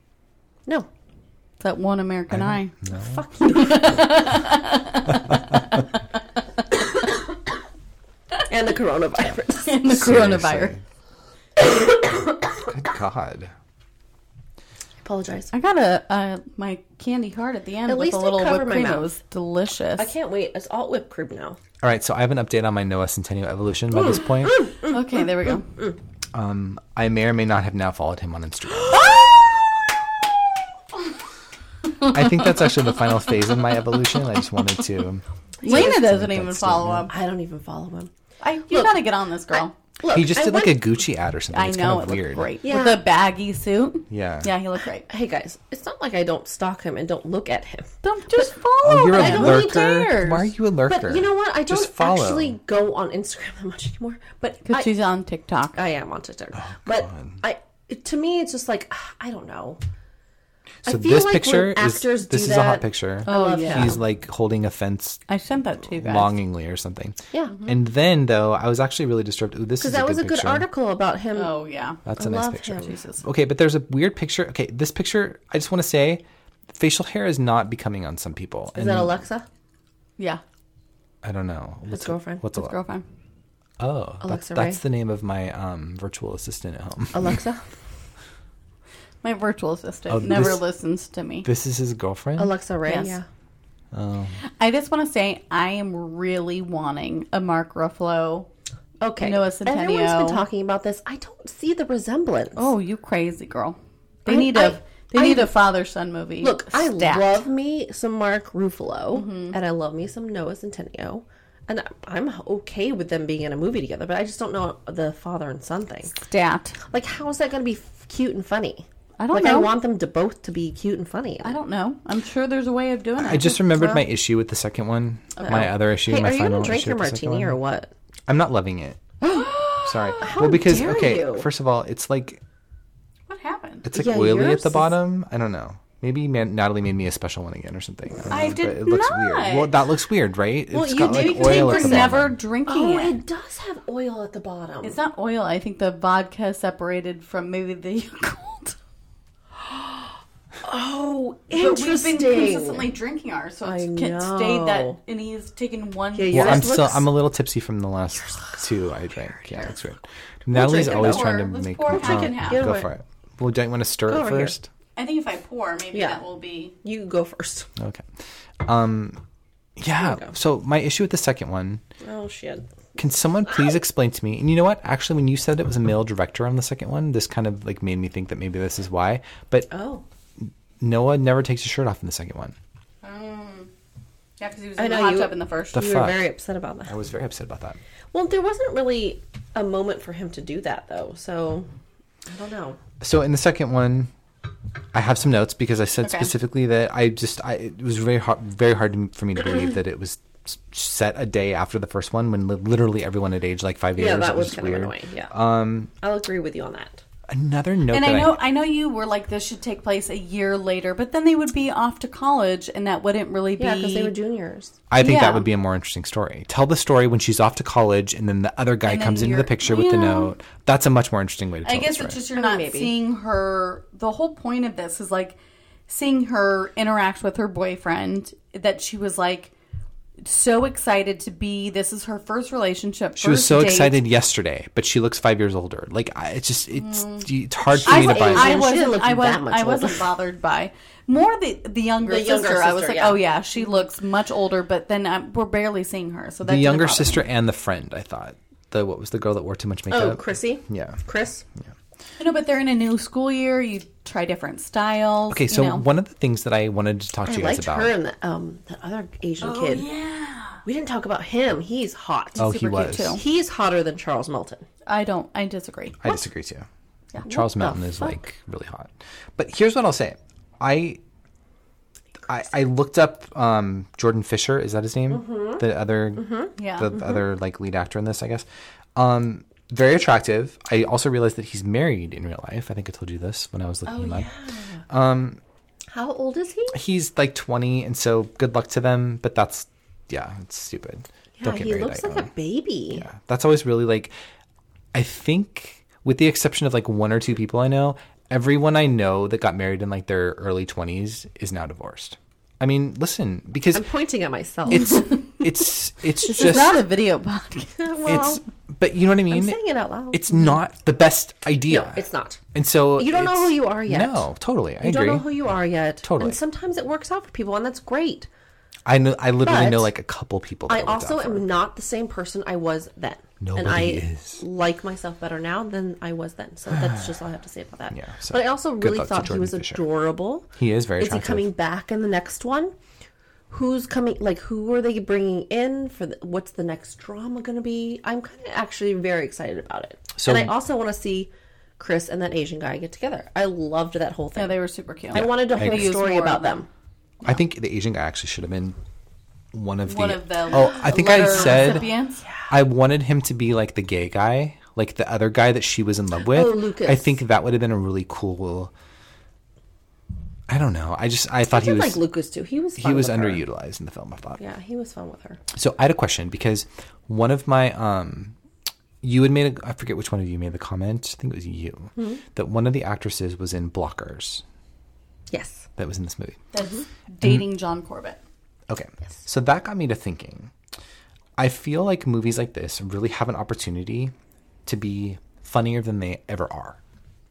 Speaker 2: No.
Speaker 1: That one American Eye.
Speaker 2: Fuck you. And the coronavirus.
Speaker 1: And the coronavirus.
Speaker 3: Good God.
Speaker 2: Apologize.
Speaker 1: I got a uh, my candy heart at the end
Speaker 2: At
Speaker 1: with
Speaker 2: least
Speaker 1: a
Speaker 2: it
Speaker 1: little
Speaker 2: covered
Speaker 1: whipped
Speaker 2: my
Speaker 1: cream. It
Speaker 2: mouth.
Speaker 1: was delicious.
Speaker 2: I can't wait. It's all whipped cream now.
Speaker 3: All right, so I have an update on my Noah Centennial evolution by this point.
Speaker 1: Okay, there we go.
Speaker 3: Um, I may or may not have now followed him on Instagram. I think that's actually the final phase in my evolution. I just wanted to.
Speaker 1: Lena doesn't
Speaker 3: That's
Speaker 1: even
Speaker 3: still
Speaker 1: follow
Speaker 3: good.
Speaker 1: him.
Speaker 2: I don't even follow him.
Speaker 1: I, you
Speaker 2: Look,
Speaker 1: gotta get on this, girl.
Speaker 2: Look,
Speaker 3: He just
Speaker 2: I
Speaker 3: did like
Speaker 2: went-
Speaker 3: a Gucci ad or something.
Speaker 1: I
Speaker 3: It's
Speaker 1: know
Speaker 3: kind
Speaker 1: it
Speaker 3: of
Speaker 1: looked
Speaker 3: weird.
Speaker 1: great
Speaker 2: Yeah.
Speaker 1: with the baggy suit.
Speaker 3: Yeah.
Speaker 1: Yeah, he looked great.
Speaker 2: Hey guys, it's not like I don't stalk him and don't look at him.
Speaker 1: Don't just follow.
Speaker 3: Oh, you're
Speaker 1: him.
Speaker 3: a
Speaker 1: I don't need
Speaker 3: lurker.
Speaker 1: dares.
Speaker 3: Why are you a lurker?
Speaker 2: But you know what? I don't
Speaker 3: Just follow.
Speaker 2: actually go on Instagram that much anymore. But
Speaker 1: Because
Speaker 2: I,
Speaker 1: she's on TikTok.
Speaker 2: I am on TikTok. but I, to me, it's just like I don't know.
Speaker 3: So
Speaker 2: I feel
Speaker 3: this
Speaker 2: like
Speaker 3: picture
Speaker 2: when
Speaker 3: is
Speaker 2: actors
Speaker 3: this
Speaker 2: do
Speaker 3: is a hot
Speaker 2: that-
Speaker 3: picture.
Speaker 2: I love
Speaker 1: yeah.
Speaker 2: him.
Speaker 3: He's like holding a fence
Speaker 1: I sent that to you guys.
Speaker 3: longingly or something.
Speaker 2: Yeah,
Speaker 3: And then though, I was actually really disturbed. Ooh, this is
Speaker 2: because that was a good
Speaker 3: picture.
Speaker 2: article about him.
Speaker 1: Oh yeah.
Speaker 3: That's
Speaker 2: I
Speaker 3: a nice
Speaker 2: love
Speaker 3: picture.
Speaker 2: him.
Speaker 1: Jesus.
Speaker 3: Okay, but there's a weird picture. Okay, this picture, I just want to say, facial hair is not becoming on some people.
Speaker 2: Is
Speaker 3: And
Speaker 2: that Alexa?
Speaker 1: Yeah.
Speaker 3: I don't know. What's
Speaker 2: His girlfriend.
Speaker 3: What's
Speaker 1: His
Speaker 3: a
Speaker 1: girlfriend.
Speaker 3: Oh, that's,
Speaker 2: Alexa
Speaker 3: that's
Speaker 2: Ray.
Speaker 3: the name of my um, virtual assistant at home.
Speaker 2: Alexa.
Speaker 1: My virtual assistant
Speaker 3: Oh,
Speaker 1: never
Speaker 3: this-
Speaker 1: listens to me.
Speaker 3: This is his girlfriend?
Speaker 2: Alexa Ray,
Speaker 1: Yes.
Speaker 2: yeah.
Speaker 3: Oh.
Speaker 1: I just want to say I am really wanting a Mark Ruffalo.
Speaker 2: Okay.
Speaker 1: Noah Centineo.
Speaker 2: Everyone's been talking about this. I don't see the resemblance.
Speaker 1: Oh, you crazy girl! They
Speaker 2: I-
Speaker 1: need
Speaker 2: I-
Speaker 1: a they
Speaker 2: I-
Speaker 1: need a father son movie.
Speaker 2: Look, I
Speaker 1: stat.
Speaker 2: love me some Mark Ruffalo,
Speaker 1: Mm-hmm.
Speaker 2: and I love me some Noah Centineo, and I- I'm okay with them being in a movie together. But I just don't know the father and son thing.
Speaker 1: stat.
Speaker 2: Like, how is that going to be f- cute and funny?
Speaker 1: I don't
Speaker 2: like,
Speaker 1: know.
Speaker 2: I want them to both to be cute and funny.
Speaker 1: I don't know. I'm sure there's a way of doing it.
Speaker 3: I just remembered my issue with the second one. My other issue,
Speaker 2: Hey,
Speaker 3: my
Speaker 2: are you
Speaker 3: final
Speaker 2: going to drink
Speaker 3: issue
Speaker 2: your
Speaker 3: with the second
Speaker 2: martini
Speaker 3: one.
Speaker 2: or what?
Speaker 3: I'm not loving it. Sorry.
Speaker 2: How
Speaker 3: well, because
Speaker 2: dare
Speaker 3: okay,
Speaker 2: you?
Speaker 3: first of all, it's like
Speaker 1: What happened?
Speaker 3: it's like
Speaker 2: Yeah,
Speaker 3: oily
Speaker 2: yours
Speaker 3: at the
Speaker 2: is-
Speaker 3: bottom. I don't know. Maybe man, Natalie made me a special one again or something. I, don't
Speaker 1: I
Speaker 3: know,
Speaker 1: did
Speaker 3: but it looks
Speaker 1: not.
Speaker 3: weird. Well, that looks weird, right?
Speaker 2: Well,
Speaker 3: It's
Speaker 2: you
Speaker 3: got
Speaker 2: did-
Speaker 3: like
Speaker 2: you
Speaker 3: oil
Speaker 1: We're
Speaker 3: at the
Speaker 1: never
Speaker 3: bottom.
Speaker 1: drinking
Speaker 2: Oh,
Speaker 1: it.
Speaker 2: it does have oil at the bottom.
Speaker 1: It's not oil. I think the vodka separated from maybe the Yakult.
Speaker 2: Oh,
Speaker 1: But we've
Speaker 2: interesting.
Speaker 1: been consistently drinking ours, so it's
Speaker 2: I
Speaker 1: ca- stayed that,
Speaker 2: know.
Speaker 1: and he's taken one.
Speaker 2: Yeah,
Speaker 3: Well,
Speaker 2: yours
Speaker 3: I'm still
Speaker 2: looks-
Speaker 3: I'm a little tipsy from the last two I drank. Yeah, that's weird. Natalie's
Speaker 1: drink it.
Speaker 3: always
Speaker 1: Pour.
Speaker 3: trying to
Speaker 1: Let's
Speaker 3: make
Speaker 1: pour
Speaker 3: me
Speaker 1: half and half.
Speaker 3: go
Speaker 2: Give
Speaker 3: for
Speaker 2: it.
Speaker 3: it. Well, don't you want to stir
Speaker 2: Go
Speaker 3: it
Speaker 2: over here.
Speaker 3: first?
Speaker 1: I think if I pour, maybe
Speaker 2: Yeah.
Speaker 1: that will be.
Speaker 2: You go first.
Speaker 3: Okay. Um, yeah.
Speaker 2: There we go.
Speaker 3: So my issue with the second one.
Speaker 2: Oh, shit.
Speaker 3: Can someone please explain to me? And you know what? Actually, when you said it was a male director on the second one, this kind of like made me think that maybe this is why. But
Speaker 2: Oh.
Speaker 3: Noah never takes his shirt off in the second one.
Speaker 1: Um, yeah, because he was
Speaker 2: I
Speaker 1: in the
Speaker 2: know
Speaker 1: hot
Speaker 2: you-
Speaker 1: tub in the first.
Speaker 3: The
Speaker 2: You
Speaker 3: fuck?
Speaker 2: were very upset about that.
Speaker 3: I was very upset about that.
Speaker 2: Well, there wasn't really a moment for him to do that, though. So, I don't know.
Speaker 3: So in the second one, I have some notes because I said
Speaker 1: Okay.
Speaker 3: specifically that I just I it was very hard very hard to- for me to believe that it was s- set a day after the first one when li- literally everyone had aged like five years.
Speaker 2: Yeah, that
Speaker 3: It
Speaker 2: was
Speaker 3: just
Speaker 2: kind
Speaker 3: weird.
Speaker 2: of annoying. Yeah.
Speaker 3: Um,
Speaker 2: I'll agree with you on that.
Speaker 3: another note
Speaker 1: And
Speaker 3: that
Speaker 1: I know, I know you were like, this should take place a year later, but then they would be off to college, and that wouldn't really be.
Speaker 2: Yeah, because they were juniors.
Speaker 3: I think
Speaker 1: Yeah.
Speaker 3: that would be a more interesting story. Tell the story when she's off to college, and then the other guy
Speaker 1: And then
Speaker 3: comes into the
Speaker 1: you're-
Speaker 3: picture with the
Speaker 1: Yeah.
Speaker 3: note. That's a much more interesting way to tell
Speaker 1: I guess
Speaker 3: the story.
Speaker 1: it's just you're
Speaker 2: I mean,
Speaker 1: not
Speaker 2: maybe.
Speaker 1: seeing her. The whole point of this is like seeing her interact with her boyfriend. That she was like so excited to be. This is her first relationship.
Speaker 3: She was
Speaker 1: first
Speaker 3: so
Speaker 1: date.
Speaker 3: excited yesterday, but she looks five years older. Like I, it's just it's it's hard for
Speaker 1: Mm. I,
Speaker 3: me to
Speaker 1: wa-
Speaker 3: buy.
Speaker 1: I
Speaker 2: She didn't
Speaker 1: wasn't.
Speaker 2: look
Speaker 1: I
Speaker 2: that
Speaker 1: wasn't.
Speaker 2: much
Speaker 1: I wasn't
Speaker 2: older.
Speaker 1: bothered by more the the younger
Speaker 2: The
Speaker 1: sister.
Speaker 2: younger
Speaker 1: I was
Speaker 2: sister,
Speaker 1: like,
Speaker 2: yeah.
Speaker 1: oh yeah, she looks much older. But then um, we're barely seeing her. So that
Speaker 3: the
Speaker 1: didn't
Speaker 3: younger
Speaker 1: bother me.
Speaker 3: sister and the friend. I thought the what was the girl that wore too much makeup?
Speaker 2: Oh, Chrissy?
Speaker 3: Yeah.
Speaker 2: Chris?
Speaker 1: I know, but they're in a new school year. You try different styles.
Speaker 3: Okay, so
Speaker 1: you know.
Speaker 3: one of the things that I wanted to talk to
Speaker 2: I
Speaker 3: you guys
Speaker 2: liked
Speaker 3: about.
Speaker 2: her and the, um, the other Asian
Speaker 1: Oh
Speaker 2: kid.
Speaker 1: yeah,
Speaker 2: We didn't talk about him. He's hot.
Speaker 3: Oh, he
Speaker 1: super cute,
Speaker 3: was.
Speaker 1: too.
Speaker 2: He's hotter than Charles Melton.
Speaker 1: I don't. I disagree.
Speaker 3: I disagree too.
Speaker 1: Yeah.
Speaker 3: Charles
Speaker 2: What the
Speaker 3: Melton is
Speaker 2: fuck?
Speaker 3: like really hot. But here's what I'll say. I I, I looked up um, Jordan Fisher. Is that his name?
Speaker 2: Mm-hmm.
Speaker 3: The other,
Speaker 1: Yeah.
Speaker 3: the other like lead actor in this, I guess. Um, very attractive. I also realized that he's married in real life. I think I told you this when I was looking him up. Um,
Speaker 2: How old is he?
Speaker 3: he's like twenty, and so good luck to them. But that's yeah, it's stupid.
Speaker 2: Yeah,
Speaker 3: Don't get
Speaker 2: he
Speaker 3: married
Speaker 2: looks
Speaker 3: that
Speaker 2: like
Speaker 3: young.
Speaker 2: a baby.
Speaker 3: Yeah, that's always really like. I think, with the exception of like one or two people I know, everyone I know that got married in like their early twenties is now divorced. I mean, listen, because
Speaker 2: I'm pointing at myself.
Speaker 3: it's it's it's
Speaker 1: This
Speaker 3: just
Speaker 1: is not a video podcast.
Speaker 2: well,
Speaker 3: it's. But you know what I mean?
Speaker 2: I'm saying it out loud.
Speaker 3: It's not the best idea.
Speaker 2: No, it's not.
Speaker 3: And so
Speaker 2: You don't know
Speaker 3: it's-
Speaker 2: who you are yet.
Speaker 3: No, totally. I
Speaker 2: You
Speaker 3: agree.
Speaker 2: don't know who you are yet.
Speaker 3: Totally.
Speaker 2: And sometimes it works out for people, and that's great.
Speaker 3: I know. I literally
Speaker 2: But
Speaker 3: know like a couple people. That
Speaker 2: I
Speaker 3: it worked
Speaker 2: also
Speaker 3: out for.
Speaker 2: am not the same person I was then.
Speaker 3: Nobody
Speaker 2: and I
Speaker 3: is.
Speaker 2: like myself better now than I was then. So that's just all I have to say about that.
Speaker 3: Yeah, so
Speaker 2: but I also
Speaker 3: good
Speaker 2: really
Speaker 3: luck to
Speaker 2: thought he
Speaker 3: Jordan
Speaker 2: was
Speaker 3: Fisher.
Speaker 2: adorable.
Speaker 3: He is very
Speaker 2: Is he
Speaker 3: attractive.
Speaker 2: coming back in the next one? Who's coming? Like, who are they bringing in for? The, what's the next drama going to be? I'm kind of actually very excited about it.
Speaker 3: So-
Speaker 2: and I also want to see Chris and that Asian guy get together. I loved that whole thing.
Speaker 1: Yeah, they were super cute.
Speaker 2: I wanted a
Speaker 3: I
Speaker 2: whole
Speaker 3: agree.
Speaker 1: Use
Speaker 2: story
Speaker 1: more
Speaker 2: about
Speaker 1: of
Speaker 2: them.
Speaker 3: I think the Asian guy actually should have been one of the.
Speaker 1: One of the
Speaker 3: oh, I think I
Speaker 1: letter
Speaker 3: said
Speaker 1: recipients.
Speaker 3: I wanted him to be like the gay guy, like the other guy that she was in love with.
Speaker 2: Oh, Lucas.
Speaker 3: I think that would have been a really cool. I don't know. I just I thought
Speaker 2: I
Speaker 3: he
Speaker 2: did
Speaker 3: was
Speaker 2: like Lucas too. He was
Speaker 3: he
Speaker 2: fun
Speaker 3: was
Speaker 2: with her.
Speaker 3: underutilized in the film. I thought.
Speaker 2: Yeah, he was fun with her.
Speaker 3: So I had a question because one of my um, you had made a I forget which one of you made the comment. I think it was you
Speaker 2: Mm-hmm.
Speaker 3: that one of the actresses was in Blockers.
Speaker 2: Yes.
Speaker 3: That was in this movie.
Speaker 1: That's dating John Corbett.
Speaker 3: Okay. So that got me to thinking. I feel like movies like this really have an opportunity to be funnier than they ever are.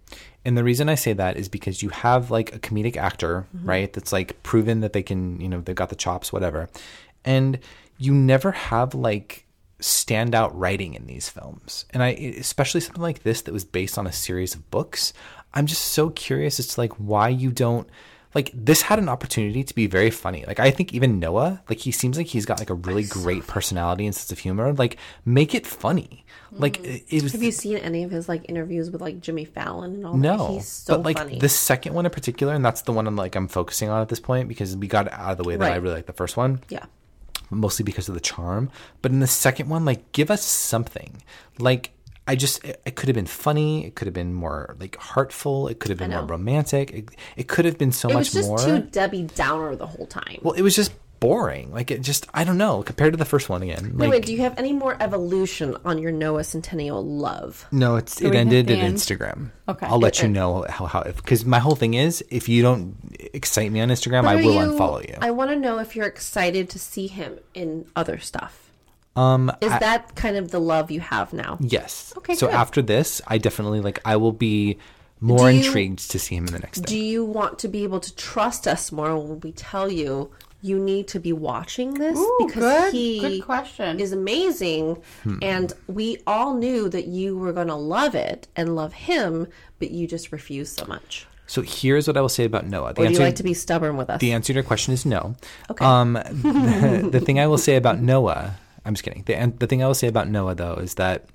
Speaker 3: And the reason I say that is because you have like a comedic actor, mm-hmm. right? That's like proven that they can, you know, they've got the chops, whatever. And you never have like standout writing in these films. And I, especially something like this that was based on a series of books, I'm just so curious as to like why you don't, like this had an opportunity to be very funny. Like I think even Noah, like he seems like he's got like a really so great personality and sense of humor. Like make it funny. Like it, it was.
Speaker 2: Have you seen any of his like interviews with like Jimmy Fallon and all
Speaker 3: no,
Speaker 2: that? He's so
Speaker 3: but like
Speaker 2: funny.
Speaker 3: the second one in particular, and that's the one I'm like I'm focusing on at this point because we got it out of the way that
Speaker 2: Right.
Speaker 3: I really like the first one.
Speaker 2: Yeah.
Speaker 3: Mostly because of the charm. But in the second one, like give us something. Like I just, it, it could have been funny. It could have been more like heartful. It could have been more romantic. It, it could have been so
Speaker 2: It
Speaker 3: much
Speaker 2: was just
Speaker 3: more.
Speaker 2: too Debbie Downer the whole time.
Speaker 3: Well, it was just boring. Like it just, I don't know, compared to the first one again.
Speaker 2: No,
Speaker 3: Like,
Speaker 2: wait, do you have any more evolution on your Noah Centennial love?
Speaker 3: no, it's
Speaker 1: Do
Speaker 3: it
Speaker 1: we hit
Speaker 3: ended
Speaker 1: the
Speaker 3: at
Speaker 1: end?
Speaker 3: Instagram.
Speaker 1: Okay.
Speaker 3: I'll let
Speaker 2: It-
Speaker 3: you know how how because my whole thing is if you don't excite me on Instagram,
Speaker 2: But
Speaker 3: I
Speaker 2: are
Speaker 3: will
Speaker 2: you-
Speaker 3: unfollow you.
Speaker 2: I want to know if you're excited to see him in other stuff.
Speaker 3: Um,
Speaker 2: Is
Speaker 3: I-
Speaker 2: that kind of the love you have now?
Speaker 3: yes.
Speaker 2: Okay,
Speaker 3: So
Speaker 2: good.
Speaker 3: after this, I definitely like I will be more
Speaker 2: Do you-
Speaker 3: intrigued to see him in the next
Speaker 2: Do
Speaker 3: thing.
Speaker 2: you want to be able to trust us more when we tell you you need to be watching this?
Speaker 1: Ooh,
Speaker 2: because
Speaker 1: good-
Speaker 2: he
Speaker 1: good question.
Speaker 2: is amazing,
Speaker 3: Hmm.
Speaker 2: and we all knew that you were going to love it and love him, but you just refused so much.
Speaker 3: So here's what I will say about Noah. The
Speaker 2: Or do you
Speaker 3: answer,
Speaker 2: like to be stubborn with us?
Speaker 3: the answer to your question is no.
Speaker 2: Okay.
Speaker 3: Um, the, the thing I will say about Noah, I'm just kidding. The, and the thing I will say about Noah though is that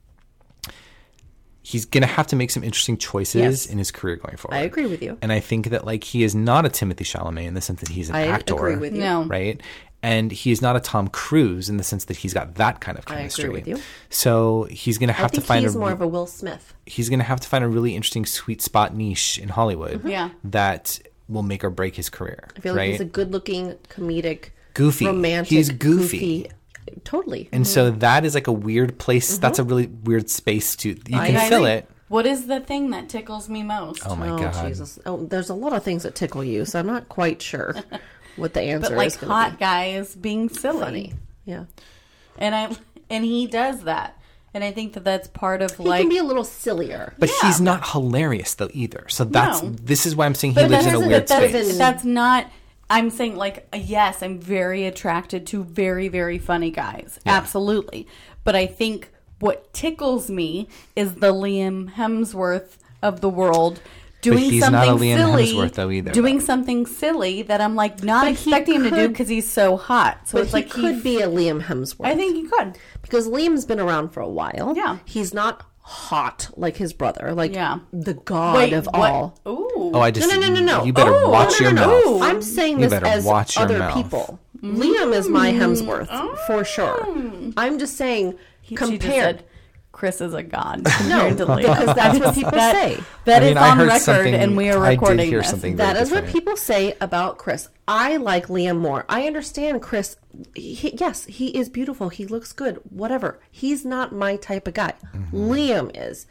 Speaker 3: he's gonna have to make some interesting choices
Speaker 2: Yes.
Speaker 3: in his career going forward.
Speaker 2: I agree with you.
Speaker 3: And I think that like he is not a Timothy Chalamet in the sense that he's an
Speaker 2: I
Speaker 3: actor.
Speaker 2: agree with you.
Speaker 1: No.
Speaker 3: Right? And he is not a Tom Cruise in the sense that he's got that kind of
Speaker 2: I agree
Speaker 3: chemistry.
Speaker 2: with you.
Speaker 3: So he's gonna
Speaker 2: I
Speaker 3: have to
Speaker 2: think
Speaker 3: find
Speaker 2: he's
Speaker 3: a
Speaker 2: more of a Will Smith.
Speaker 3: he's gonna have to find a really interesting sweet spot niche in Hollywood
Speaker 2: Mm-hmm.
Speaker 1: Yeah.
Speaker 3: that will make or break his career.
Speaker 2: I feel like
Speaker 3: right?
Speaker 2: he's a good-looking, comedic,
Speaker 3: Goofy.
Speaker 2: romantic.
Speaker 3: He's goofy.
Speaker 2: Totally.
Speaker 3: And so that is like a weird place. That's a really weird space to you
Speaker 2: Mm-hmm. I
Speaker 3: can fill
Speaker 2: agree.
Speaker 3: it.
Speaker 1: What is the thing that tickles me most?
Speaker 3: Oh my
Speaker 2: oh,
Speaker 3: god.
Speaker 2: Jesus. Oh, there's a lot of things that tickle you, so I'm not quite sure what the answer
Speaker 1: But like
Speaker 2: is going to
Speaker 1: hot
Speaker 2: be.
Speaker 1: guys being silly.
Speaker 2: Funny. Yeah.
Speaker 1: And I and he does that. And I think that that's part of
Speaker 2: He
Speaker 1: like
Speaker 2: can be a little sillier.
Speaker 3: But
Speaker 1: Yeah.
Speaker 3: he's not hilarious though either. So that's
Speaker 1: No.
Speaker 3: this is why I'm saying he
Speaker 1: But
Speaker 3: lives
Speaker 1: that
Speaker 3: in a
Speaker 1: doesn't-
Speaker 3: weird
Speaker 1: that
Speaker 3: space.
Speaker 1: doesn't- That's not. I'm saying like yes, I'm very attracted to very very funny guys, absolutely. But I think what tickles me is the Liam Hemsworth of the world doing
Speaker 3: he's
Speaker 1: something
Speaker 3: not a Liam
Speaker 1: silly,
Speaker 3: Hemsworth, though, either,
Speaker 1: doing
Speaker 3: though.
Speaker 1: something silly that I'm like not
Speaker 2: But he
Speaker 1: expecting him to do
Speaker 2: could-
Speaker 1: because he's so hot. So
Speaker 2: But
Speaker 1: it's
Speaker 2: he
Speaker 1: like
Speaker 2: could
Speaker 1: he,
Speaker 2: be a Liam Hemsworth.
Speaker 1: I think he could.
Speaker 2: Because Liam's been around for a while.
Speaker 1: Yeah.
Speaker 2: He's not hot like his brother, like
Speaker 1: Yeah.
Speaker 2: the god
Speaker 1: Wait,
Speaker 2: of
Speaker 1: what?
Speaker 2: all.
Speaker 1: Ooh.
Speaker 3: Oh, I just
Speaker 2: No, no, no, no, no.
Speaker 3: You better
Speaker 2: Oh,
Speaker 3: watch
Speaker 2: no,
Speaker 3: your
Speaker 2: no, no.
Speaker 3: mouth.
Speaker 2: I'm saying
Speaker 3: You
Speaker 2: this
Speaker 3: better
Speaker 2: as
Speaker 3: watch your
Speaker 2: other
Speaker 3: mouth.
Speaker 2: people. Liam is my Hemsworth for sure. I'm just saying
Speaker 1: He- she just
Speaker 2: compared.
Speaker 1: said Chris is a god
Speaker 2: No,
Speaker 1: compared to Liam.
Speaker 2: because that's what people
Speaker 1: That-
Speaker 2: say.
Speaker 1: That
Speaker 3: I
Speaker 1: is
Speaker 3: mean, I
Speaker 1: on
Speaker 3: heard
Speaker 1: record,
Speaker 3: something-
Speaker 1: and we are
Speaker 3: I did
Speaker 1: recording
Speaker 3: hear
Speaker 1: this.
Speaker 3: something
Speaker 2: That
Speaker 3: very
Speaker 2: is what
Speaker 3: different.
Speaker 2: people say about Chris. I like Liam more. I understand Chris. He, yes, he is beautiful. He looks good. Whatever. He's not my type of guy.
Speaker 3: Mm-hmm.
Speaker 2: Liam is.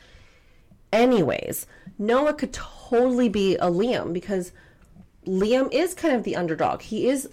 Speaker 2: Anyways, Noah could totally be a Liam because Liam is kind of the underdog. He is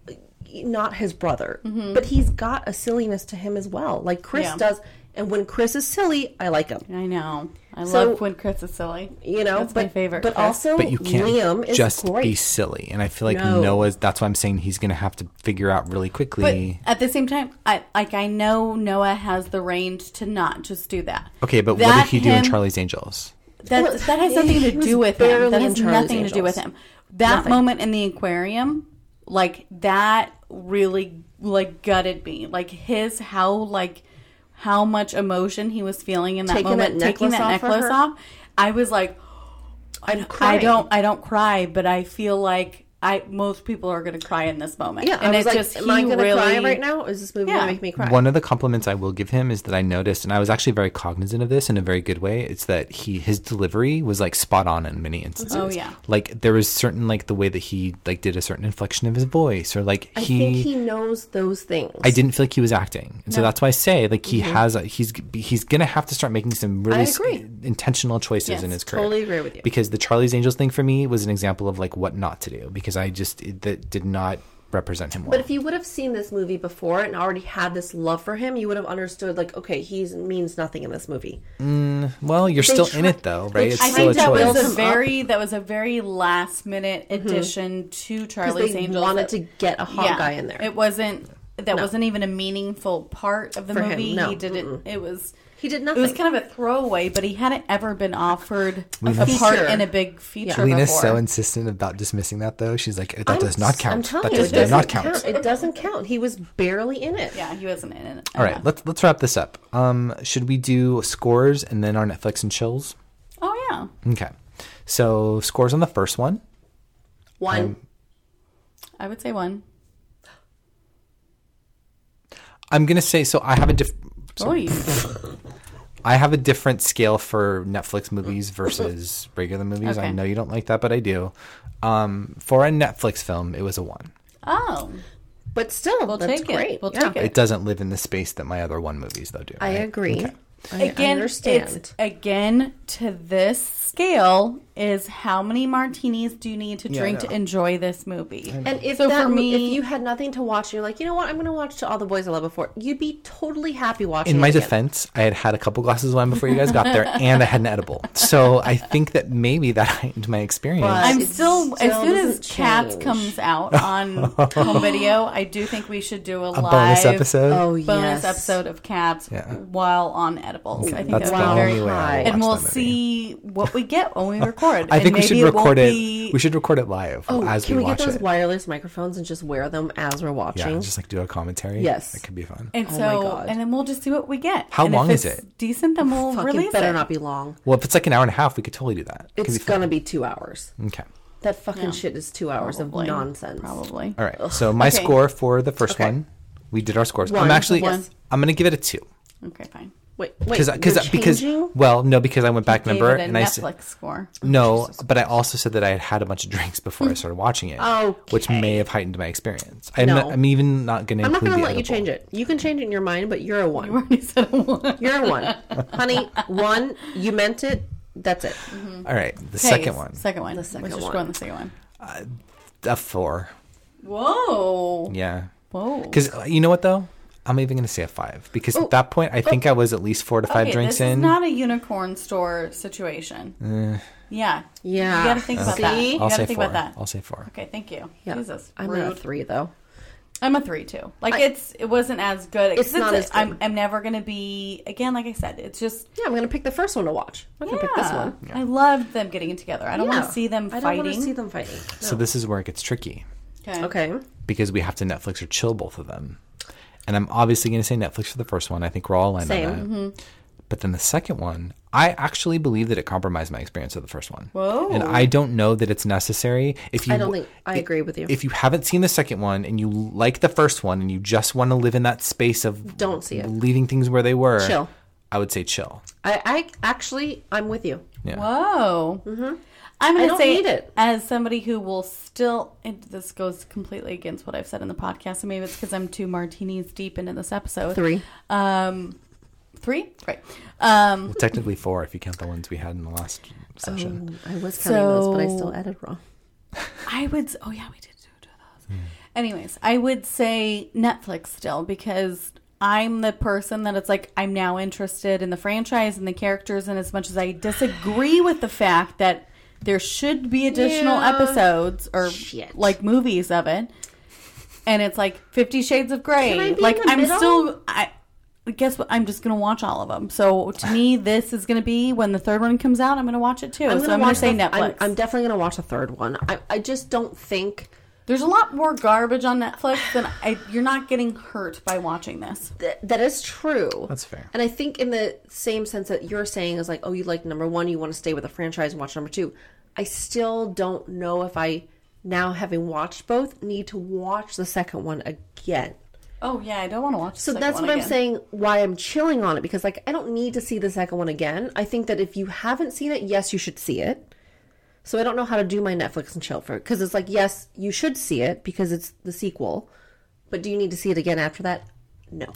Speaker 2: not his brother, but he's got a silliness to him as well, like Chris
Speaker 1: Yeah.
Speaker 2: does. And when Chris is silly, I like him.
Speaker 1: I know. I
Speaker 2: So-
Speaker 1: love when Chris is silly.
Speaker 2: You know,
Speaker 1: That's
Speaker 2: but
Speaker 1: my favorite.
Speaker 2: But
Speaker 1: Chris.
Speaker 2: also,
Speaker 3: But you can't
Speaker 2: Liam is
Speaker 3: just
Speaker 2: great.
Speaker 3: be silly. And I feel like
Speaker 2: No.
Speaker 3: Noah's that's why I'm saying he's gonna have to figure out really
Speaker 1: But
Speaker 3: quickly.
Speaker 1: at the same time, I like I know Noah has the range to not just do that.
Speaker 3: Okay, but what
Speaker 1: That
Speaker 3: did he do in
Speaker 1: him-
Speaker 3: Charlie's Angels?
Speaker 1: That
Speaker 2: Well,
Speaker 1: that has nothing to
Speaker 2: he was
Speaker 1: do with him.
Speaker 2: barely
Speaker 1: That
Speaker 2: in
Speaker 1: has
Speaker 2: Charlie's
Speaker 1: nothing to do with
Speaker 2: Angels.
Speaker 1: him. That
Speaker 2: Nothing.
Speaker 1: moment in the aquarium, like that, really like gutted me. Like his how like how much emotion he was feeling in that
Speaker 2: Taking
Speaker 1: moment,
Speaker 2: that
Speaker 1: taking
Speaker 2: necklace
Speaker 1: that
Speaker 2: off for
Speaker 1: necklace
Speaker 2: her?
Speaker 1: off. I was like,
Speaker 2: I'm
Speaker 1: I
Speaker 2: crying.
Speaker 1: don't I don't cry, but I feel like I most people are going to cry in this moment.
Speaker 2: Yeah,
Speaker 1: and
Speaker 2: I was
Speaker 1: it
Speaker 2: like,
Speaker 1: just
Speaker 2: am
Speaker 1: he
Speaker 2: I going to
Speaker 1: really
Speaker 2: cry right now? Is this movie
Speaker 1: Yeah.
Speaker 2: going to make me cry?
Speaker 3: One of the compliments I will give him is that I noticed, and I was actually very cognizant of this in a very good way. It's that he his delivery was like spot on in many instances.
Speaker 1: Oh, yeah.
Speaker 3: Like there was certain like the way that he like did a certain inflection of his voice, or like
Speaker 2: I
Speaker 3: he.
Speaker 2: think he knows those things.
Speaker 3: I didn't feel like he was acting, and so
Speaker 1: No.
Speaker 3: that's why I say like he has a, he's he's gonna have to start making some really
Speaker 2: I
Speaker 3: s-
Speaker 2: agree.
Speaker 3: intentional choices
Speaker 1: Yes,
Speaker 3: in his career.
Speaker 2: totally agree with you.
Speaker 3: Because the Charlie's Angels thing for me was an example of like what not to do, because I just it, that did not represent him well.
Speaker 2: But if you would have seen this movie before and already had this love for him, you would have understood, like, okay, he means nothing in this movie.
Speaker 3: Well, you're
Speaker 2: They
Speaker 3: still
Speaker 2: try-
Speaker 3: in it though,
Speaker 2: they
Speaker 3: right? It's
Speaker 2: try
Speaker 1: I
Speaker 3: still a
Speaker 1: think that
Speaker 3: choice.
Speaker 1: was
Speaker 2: Build
Speaker 1: a
Speaker 2: him
Speaker 1: very that was a very last minute addition to
Speaker 2: Because
Speaker 1: Charlie's
Speaker 2: they
Speaker 1: Angels.
Speaker 2: wanted
Speaker 1: that-
Speaker 2: to get a hot guy in there.
Speaker 1: It wasn't that
Speaker 2: No.
Speaker 1: wasn't even a meaningful part of the
Speaker 2: For him,
Speaker 1: movie.
Speaker 2: no.
Speaker 1: He didn't. It was.
Speaker 2: he did
Speaker 1: It
Speaker 2: nothing.
Speaker 1: was kind of a throwaway, but he hadn't ever been offered a
Speaker 3: Lena's-
Speaker 1: part
Speaker 2: Feature.
Speaker 1: in a big feature
Speaker 3: Lena's
Speaker 1: before.
Speaker 3: so insistent about dismissing that though. She's like, that
Speaker 2: I'm-
Speaker 3: does not
Speaker 2: I'm
Speaker 3: count.
Speaker 2: telling
Speaker 3: That
Speaker 2: you,
Speaker 3: does,
Speaker 2: it
Speaker 3: does not
Speaker 2: doesn't
Speaker 3: count.
Speaker 2: It doesn't count. He was barely in it.
Speaker 1: Yeah, he wasn't in it.
Speaker 3: All right, let's let's wrap this up. Um, should we do scores and then our Netflix and chills?
Speaker 1: Oh yeah,
Speaker 3: Okay. So scores on the first one.
Speaker 2: One.
Speaker 3: Um,
Speaker 1: I would say one.
Speaker 3: I'm gonna say so. I have a diff. so
Speaker 1: Oh, you.
Speaker 3: I have a different scale for Netflix movies versus regular movies. I
Speaker 1: Okay.
Speaker 3: know you don't like that, but I do. Um, for a Netflix film, it was a one.
Speaker 1: Oh,
Speaker 2: But still,
Speaker 1: We'll
Speaker 2: that's
Speaker 1: take it.
Speaker 2: great.
Speaker 1: We'll
Speaker 2: Yeah.
Speaker 1: take it.
Speaker 3: It doesn't live in the space that my other one movies though do.
Speaker 2: I
Speaker 3: right?
Speaker 2: agree.
Speaker 3: Okay.
Speaker 2: I, I
Speaker 1: again,
Speaker 2: understand.
Speaker 1: it's again to this scale is how many martinis do you need to
Speaker 3: Yeah, I
Speaker 1: drink to
Speaker 3: know.
Speaker 1: enjoy this movie?
Speaker 2: And if
Speaker 1: So
Speaker 2: that,
Speaker 1: for me-
Speaker 2: if you had nothing to watch, you're like, you know what, I'm going to watch To All the Boys I Loved Before. You'd be totally happy watching.
Speaker 3: In my
Speaker 2: it again.
Speaker 3: defense, I had had a couple glasses of wine before you guys got there, and I had an edible. So I think that maybe that heightened my experience.
Speaker 2: But-
Speaker 1: I'm
Speaker 2: It
Speaker 1: still, as
Speaker 2: still
Speaker 1: soon as
Speaker 2: doesn't
Speaker 1: Cats
Speaker 2: change.
Speaker 1: comes out on home video, I do think we should do a,
Speaker 3: a
Speaker 1: live
Speaker 3: bonus episode.
Speaker 2: Oh,
Speaker 1: bonus
Speaker 2: yes.
Speaker 1: episode of Cats
Speaker 3: Yeah.
Speaker 1: while on edibles. I think
Speaker 3: That's
Speaker 1: that
Speaker 3: the
Speaker 1: would be
Speaker 3: only
Speaker 1: very
Speaker 3: way I will
Speaker 2: high.
Speaker 3: watch
Speaker 1: and we'll
Speaker 3: that movie.
Speaker 1: see what we get when we record.
Speaker 3: I
Speaker 1: And
Speaker 3: think we
Speaker 1: maybe
Speaker 3: should
Speaker 1: it won't
Speaker 3: record it.
Speaker 1: be-
Speaker 3: We should record it live
Speaker 2: Oh,
Speaker 3: as
Speaker 2: can
Speaker 3: we,
Speaker 2: we,
Speaker 3: watch
Speaker 2: get those
Speaker 3: it.
Speaker 2: wireless microphones and just wear them as we're watching?
Speaker 3: Yeah, just like do a commentary.
Speaker 2: Yes.
Speaker 3: that could be fun.
Speaker 1: And
Speaker 2: Oh my
Speaker 1: so,
Speaker 2: God.
Speaker 1: and then we'll just see what we get.
Speaker 3: How
Speaker 1: And
Speaker 3: long
Speaker 1: if
Speaker 3: is
Speaker 1: it's
Speaker 3: it?
Speaker 1: Decent, then we'll
Speaker 2: Fuck,
Speaker 1: release
Speaker 2: it better
Speaker 1: it.
Speaker 2: not be long.
Speaker 3: Well, if it's like an hour and a half, we could totally do that. It could
Speaker 2: It's
Speaker 3: be fun.
Speaker 2: going to be two hours.
Speaker 3: Okay.
Speaker 2: That fucking
Speaker 1: Yeah.
Speaker 2: shit is two hours
Speaker 1: Probably.
Speaker 2: of nonsense.
Speaker 1: Probably.
Speaker 3: All right. So my
Speaker 1: Okay.
Speaker 3: score for the first
Speaker 2: Okay.
Speaker 3: one, we did our scores.
Speaker 2: One.
Speaker 3: I'm actually,
Speaker 2: One.
Speaker 3: I'm going to give it a two.
Speaker 1: Okay, fine.
Speaker 2: Wait, wait,
Speaker 3: Because
Speaker 2: you're
Speaker 3: because because
Speaker 2: changing?
Speaker 3: well no because I went back
Speaker 1: Gave
Speaker 3: remember
Speaker 1: it a
Speaker 3: and I said
Speaker 1: Netflix score.
Speaker 3: no, but I also said that I had had a bunch of drinks before I started watching it, which
Speaker 2: Okay.
Speaker 3: may have heightened my experience. I'm,
Speaker 2: No.
Speaker 3: not, I'm even not going to
Speaker 2: I'm not
Speaker 3: include
Speaker 2: going to
Speaker 3: the
Speaker 2: let you
Speaker 3: edible.
Speaker 2: change it. You can change it in your mind, but you're a
Speaker 1: You
Speaker 2: one.
Speaker 1: already said one.
Speaker 2: You're a one. Honey, one, you meant it. That's it.
Speaker 3: All right, the
Speaker 1: Okay,
Speaker 3: second one,
Speaker 1: Second one.
Speaker 2: The second
Speaker 1: Let's just
Speaker 2: one.
Speaker 1: go on the second one.
Speaker 3: a four.
Speaker 1: Whoa.
Speaker 3: Yeah,
Speaker 1: Whoa.
Speaker 3: because you know what though, I'm even going to say a five because
Speaker 2: Oh.
Speaker 3: at that point I think I was at least four to five
Speaker 1: okay,
Speaker 3: drinks
Speaker 1: this
Speaker 3: in.
Speaker 1: is not a unicorn store situation. Yeah.
Speaker 2: Yeah.
Speaker 1: You got to think about that.
Speaker 2: See?
Speaker 1: You
Speaker 3: I'll
Speaker 1: got
Speaker 3: say
Speaker 1: to think
Speaker 3: four.
Speaker 1: about that.
Speaker 3: I'll say four.
Speaker 1: Okay, thank you.
Speaker 2: Yeah.
Speaker 1: Jesus.
Speaker 2: I'm
Speaker 1: rude.
Speaker 2: at a three, though.
Speaker 1: I'm a three too. Like
Speaker 2: I-
Speaker 1: it's it wasn't as good. 'cause
Speaker 2: It's not as good.
Speaker 1: I'm I'm never gonna be again. Like I said, it's just
Speaker 2: Yeah, I'm going to pick the first one to watch. I'm going to pick this
Speaker 1: yeah.
Speaker 2: one.
Speaker 1: I loved them getting it together. I don't want
Speaker 2: Yeah.
Speaker 1: to see them
Speaker 2: I don't want to
Speaker 1: fighting.
Speaker 2: see them fighting.
Speaker 3: So
Speaker 2: No.
Speaker 3: this is where it gets tricky
Speaker 1: Okay.
Speaker 2: Okay.
Speaker 3: because we have to Netflix or chill both of them, and I'm obviously going to say Netflix for the first one. I think we're all aligned
Speaker 2: Same.
Speaker 3: on that.
Speaker 1: Mm-hmm.
Speaker 3: But then the second one, I actually believe that it compromised my experience of the first one.
Speaker 1: Whoa.
Speaker 3: And I don't know that it's necessary. If you,
Speaker 2: I don't think I agree with you.
Speaker 3: If you haven't seen the second one and you like the first one and you just want to live in that space of
Speaker 2: Don't see it.
Speaker 3: leaving things where they were,
Speaker 2: Chill.
Speaker 3: I would say chill.
Speaker 2: I, I actually, I'm with you.
Speaker 3: Yeah.
Speaker 1: Whoa. Mm-hmm. I'm
Speaker 2: I
Speaker 1: going to
Speaker 2: don't
Speaker 1: say,
Speaker 2: need it.
Speaker 1: as somebody who will still, and this goes completely against what I've said in the podcast, and maybe it's because I'm two martinis deep into this episode.
Speaker 2: Three.
Speaker 1: Um, three? Right. Um,
Speaker 3: Well, technically four if you count the ones we had in the last session.
Speaker 2: Oh, I was counting those, but I
Speaker 1: So-
Speaker 2: still added wrong.
Speaker 1: I would, s- oh yeah, we did do two of those. Anyways, I would say Netflix still because I'm the person that it's like I'm now interested in the franchise and the characters, and as much as I disagree with the fact that there should be additional
Speaker 2: Yeah.
Speaker 1: episodes or
Speaker 2: Shit.
Speaker 1: like movies of it, and it's like Fifty Shades of Grey.
Speaker 2: Can I be
Speaker 1: like
Speaker 2: in the
Speaker 1: I'm
Speaker 2: middle?
Speaker 1: still, I guess what? I'm just gonna watch all of them. So to me, this is gonna be when the third one comes out. I'm gonna watch it too.
Speaker 2: I'm
Speaker 1: so
Speaker 2: gonna
Speaker 1: I'm gonna
Speaker 2: watch
Speaker 1: say
Speaker 2: the-
Speaker 1: Netflix.
Speaker 2: I'm, I'm definitely going to watch the third one. I, I just don't think
Speaker 1: There's a lot more garbage on Netflix than I, you're not getting hurt by watching this.
Speaker 2: that that is true.
Speaker 3: That's fair.
Speaker 2: And I think in the same sense that you're saying is like, oh, you like number one, you want to stay with the franchise and watch number two. I still don't know if I, now having watched both, need to watch the second one again.
Speaker 1: Oh yeah, I don't want to watch. The
Speaker 2: So
Speaker 1: second
Speaker 2: that's
Speaker 1: one
Speaker 2: what I'm
Speaker 1: again.
Speaker 2: saying, why I'm chilling on it, because like I don't need to see the second one again. I think that if you haven't seen it, yes, you should see it. So I don't know how to do my Netflix and chill for it, because it's like, yes, you should see it because it's the sequel, but do you need to see it again after that? No.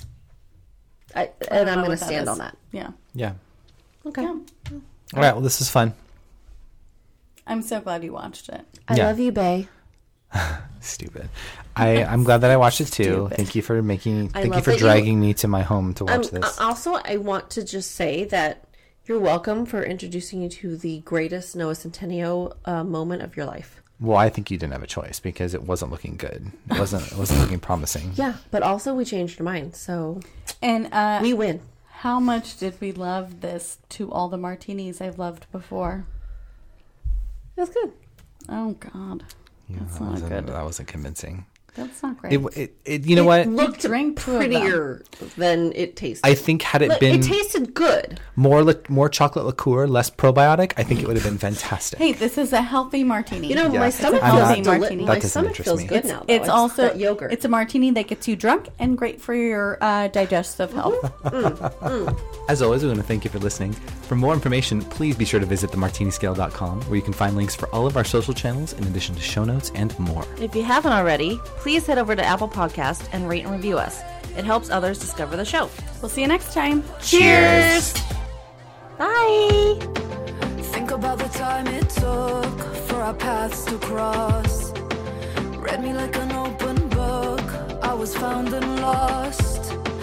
Speaker 2: I,
Speaker 1: I don't
Speaker 2: and
Speaker 1: know
Speaker 2: I'm going
Speaker 1: what
Speaker 2: to
Speaker 1: that
Speaker 2: stand
Speaker 1: is.
Speaker 2: on that.
Speaker 1: Yeah,
Speaker 3: Yeah.
Speaker 2: Okay.
Speaker 1: yeah.
Speaker 3: All right. Well, this is fun.
Speaker 1: I'm so glad you watched it.
Speaker 2: I
Speaker 3: Yeah.
Speaker 2: love you, Bay.
Speaker 3: Stupid. I, I'm glad that I watched it too.
Speaker 1: Stupid.
Speaker 3: Thank you for making.
Speaker 2: I
Speaker 3: Thank you
Speaker 2: love
Speaker 3: for
Speaker 2: that you-
Speaker 3: dragging me to my home to
Speaker 2: Um,
Speaker 3: watch this.
Speaker 2: also, I want to just say that you're welcome for introducing you to the greatest Noah Centineo uh, moment of your life.
Speaker 3: Well, I think you didn't have a choice because it wasn't looking good. It wasn't. It wasn't looking promising.
Speaker 2: Yeah, but also we changed your mind, so
Speaker 1: And uh,
Speaker 2: we win.
Speaker 1: how much did we love this to all the martinis I've loved before?
Speaker 2: That's good.
Speaker 1: Oh, God.
Speaker 3: Yeah,
Speaker 1: That's
Speaker 3: that
Speaker 1: not
Speaker 3: wasn't,
Speaker 1: good.
Speaker 3: That wasn't convincing.
Speaker 1: That's not great.
Speaker 3: It, it, it you know
Speaker 2: It
Speaker 3: what?
Speaker 2: looked
Speaker 1: drank two of them.
Speaker 2: prettier than it tasted.
Speaker 3: I think had it
Speaker 2: Look,
Speaker 3: been
Speaker 2: it tasted good.
Speaker 3: more li- more chocolate liqueur, less probiotic, I think it would have been fantastic.
Speaker 1: Hey, this is a healthy martini.
Speaker 2: You know,
Speaker 3: Yeah.
Speaker 2: my
Speaker 3: It's
Speaker 2: stomach
Speaker 1: a
Speaker 2: feels
Speaker 1: healthy
Speaker 2: deli-
Speaker 1: martini.
Speaker 2: My
Speaker 3: That doesn't
Speaker 2: stomach
Speaker 3: interest
Speaker 2: feels
Speaker 3: me.
Speaker 2: good
Speaker 1: it's,
Speaker 2: now. Though.
Speaker 1: it's also
Speaker 2: that yogurt.
Speaker 1: It's a martini that gets you drunk and great for your uh, digestive health.
Speaker 3: As always, we want to thank you for listening. For more information, please be sure to visit the martini scale dot com, where you can find links for all of our social channels in addition to show notes and more.
Speaker 4: If you haven't already, please head over to Apple Podcast and rate and review us. It helps others discover the show.
Speaker 1: We'll see you next time.
Speaker 3: Cheers!
Speaker 4: Bye!
Speaker 5: Think about the time it took for our paths to cross. Read me like an open book. I was found and lost.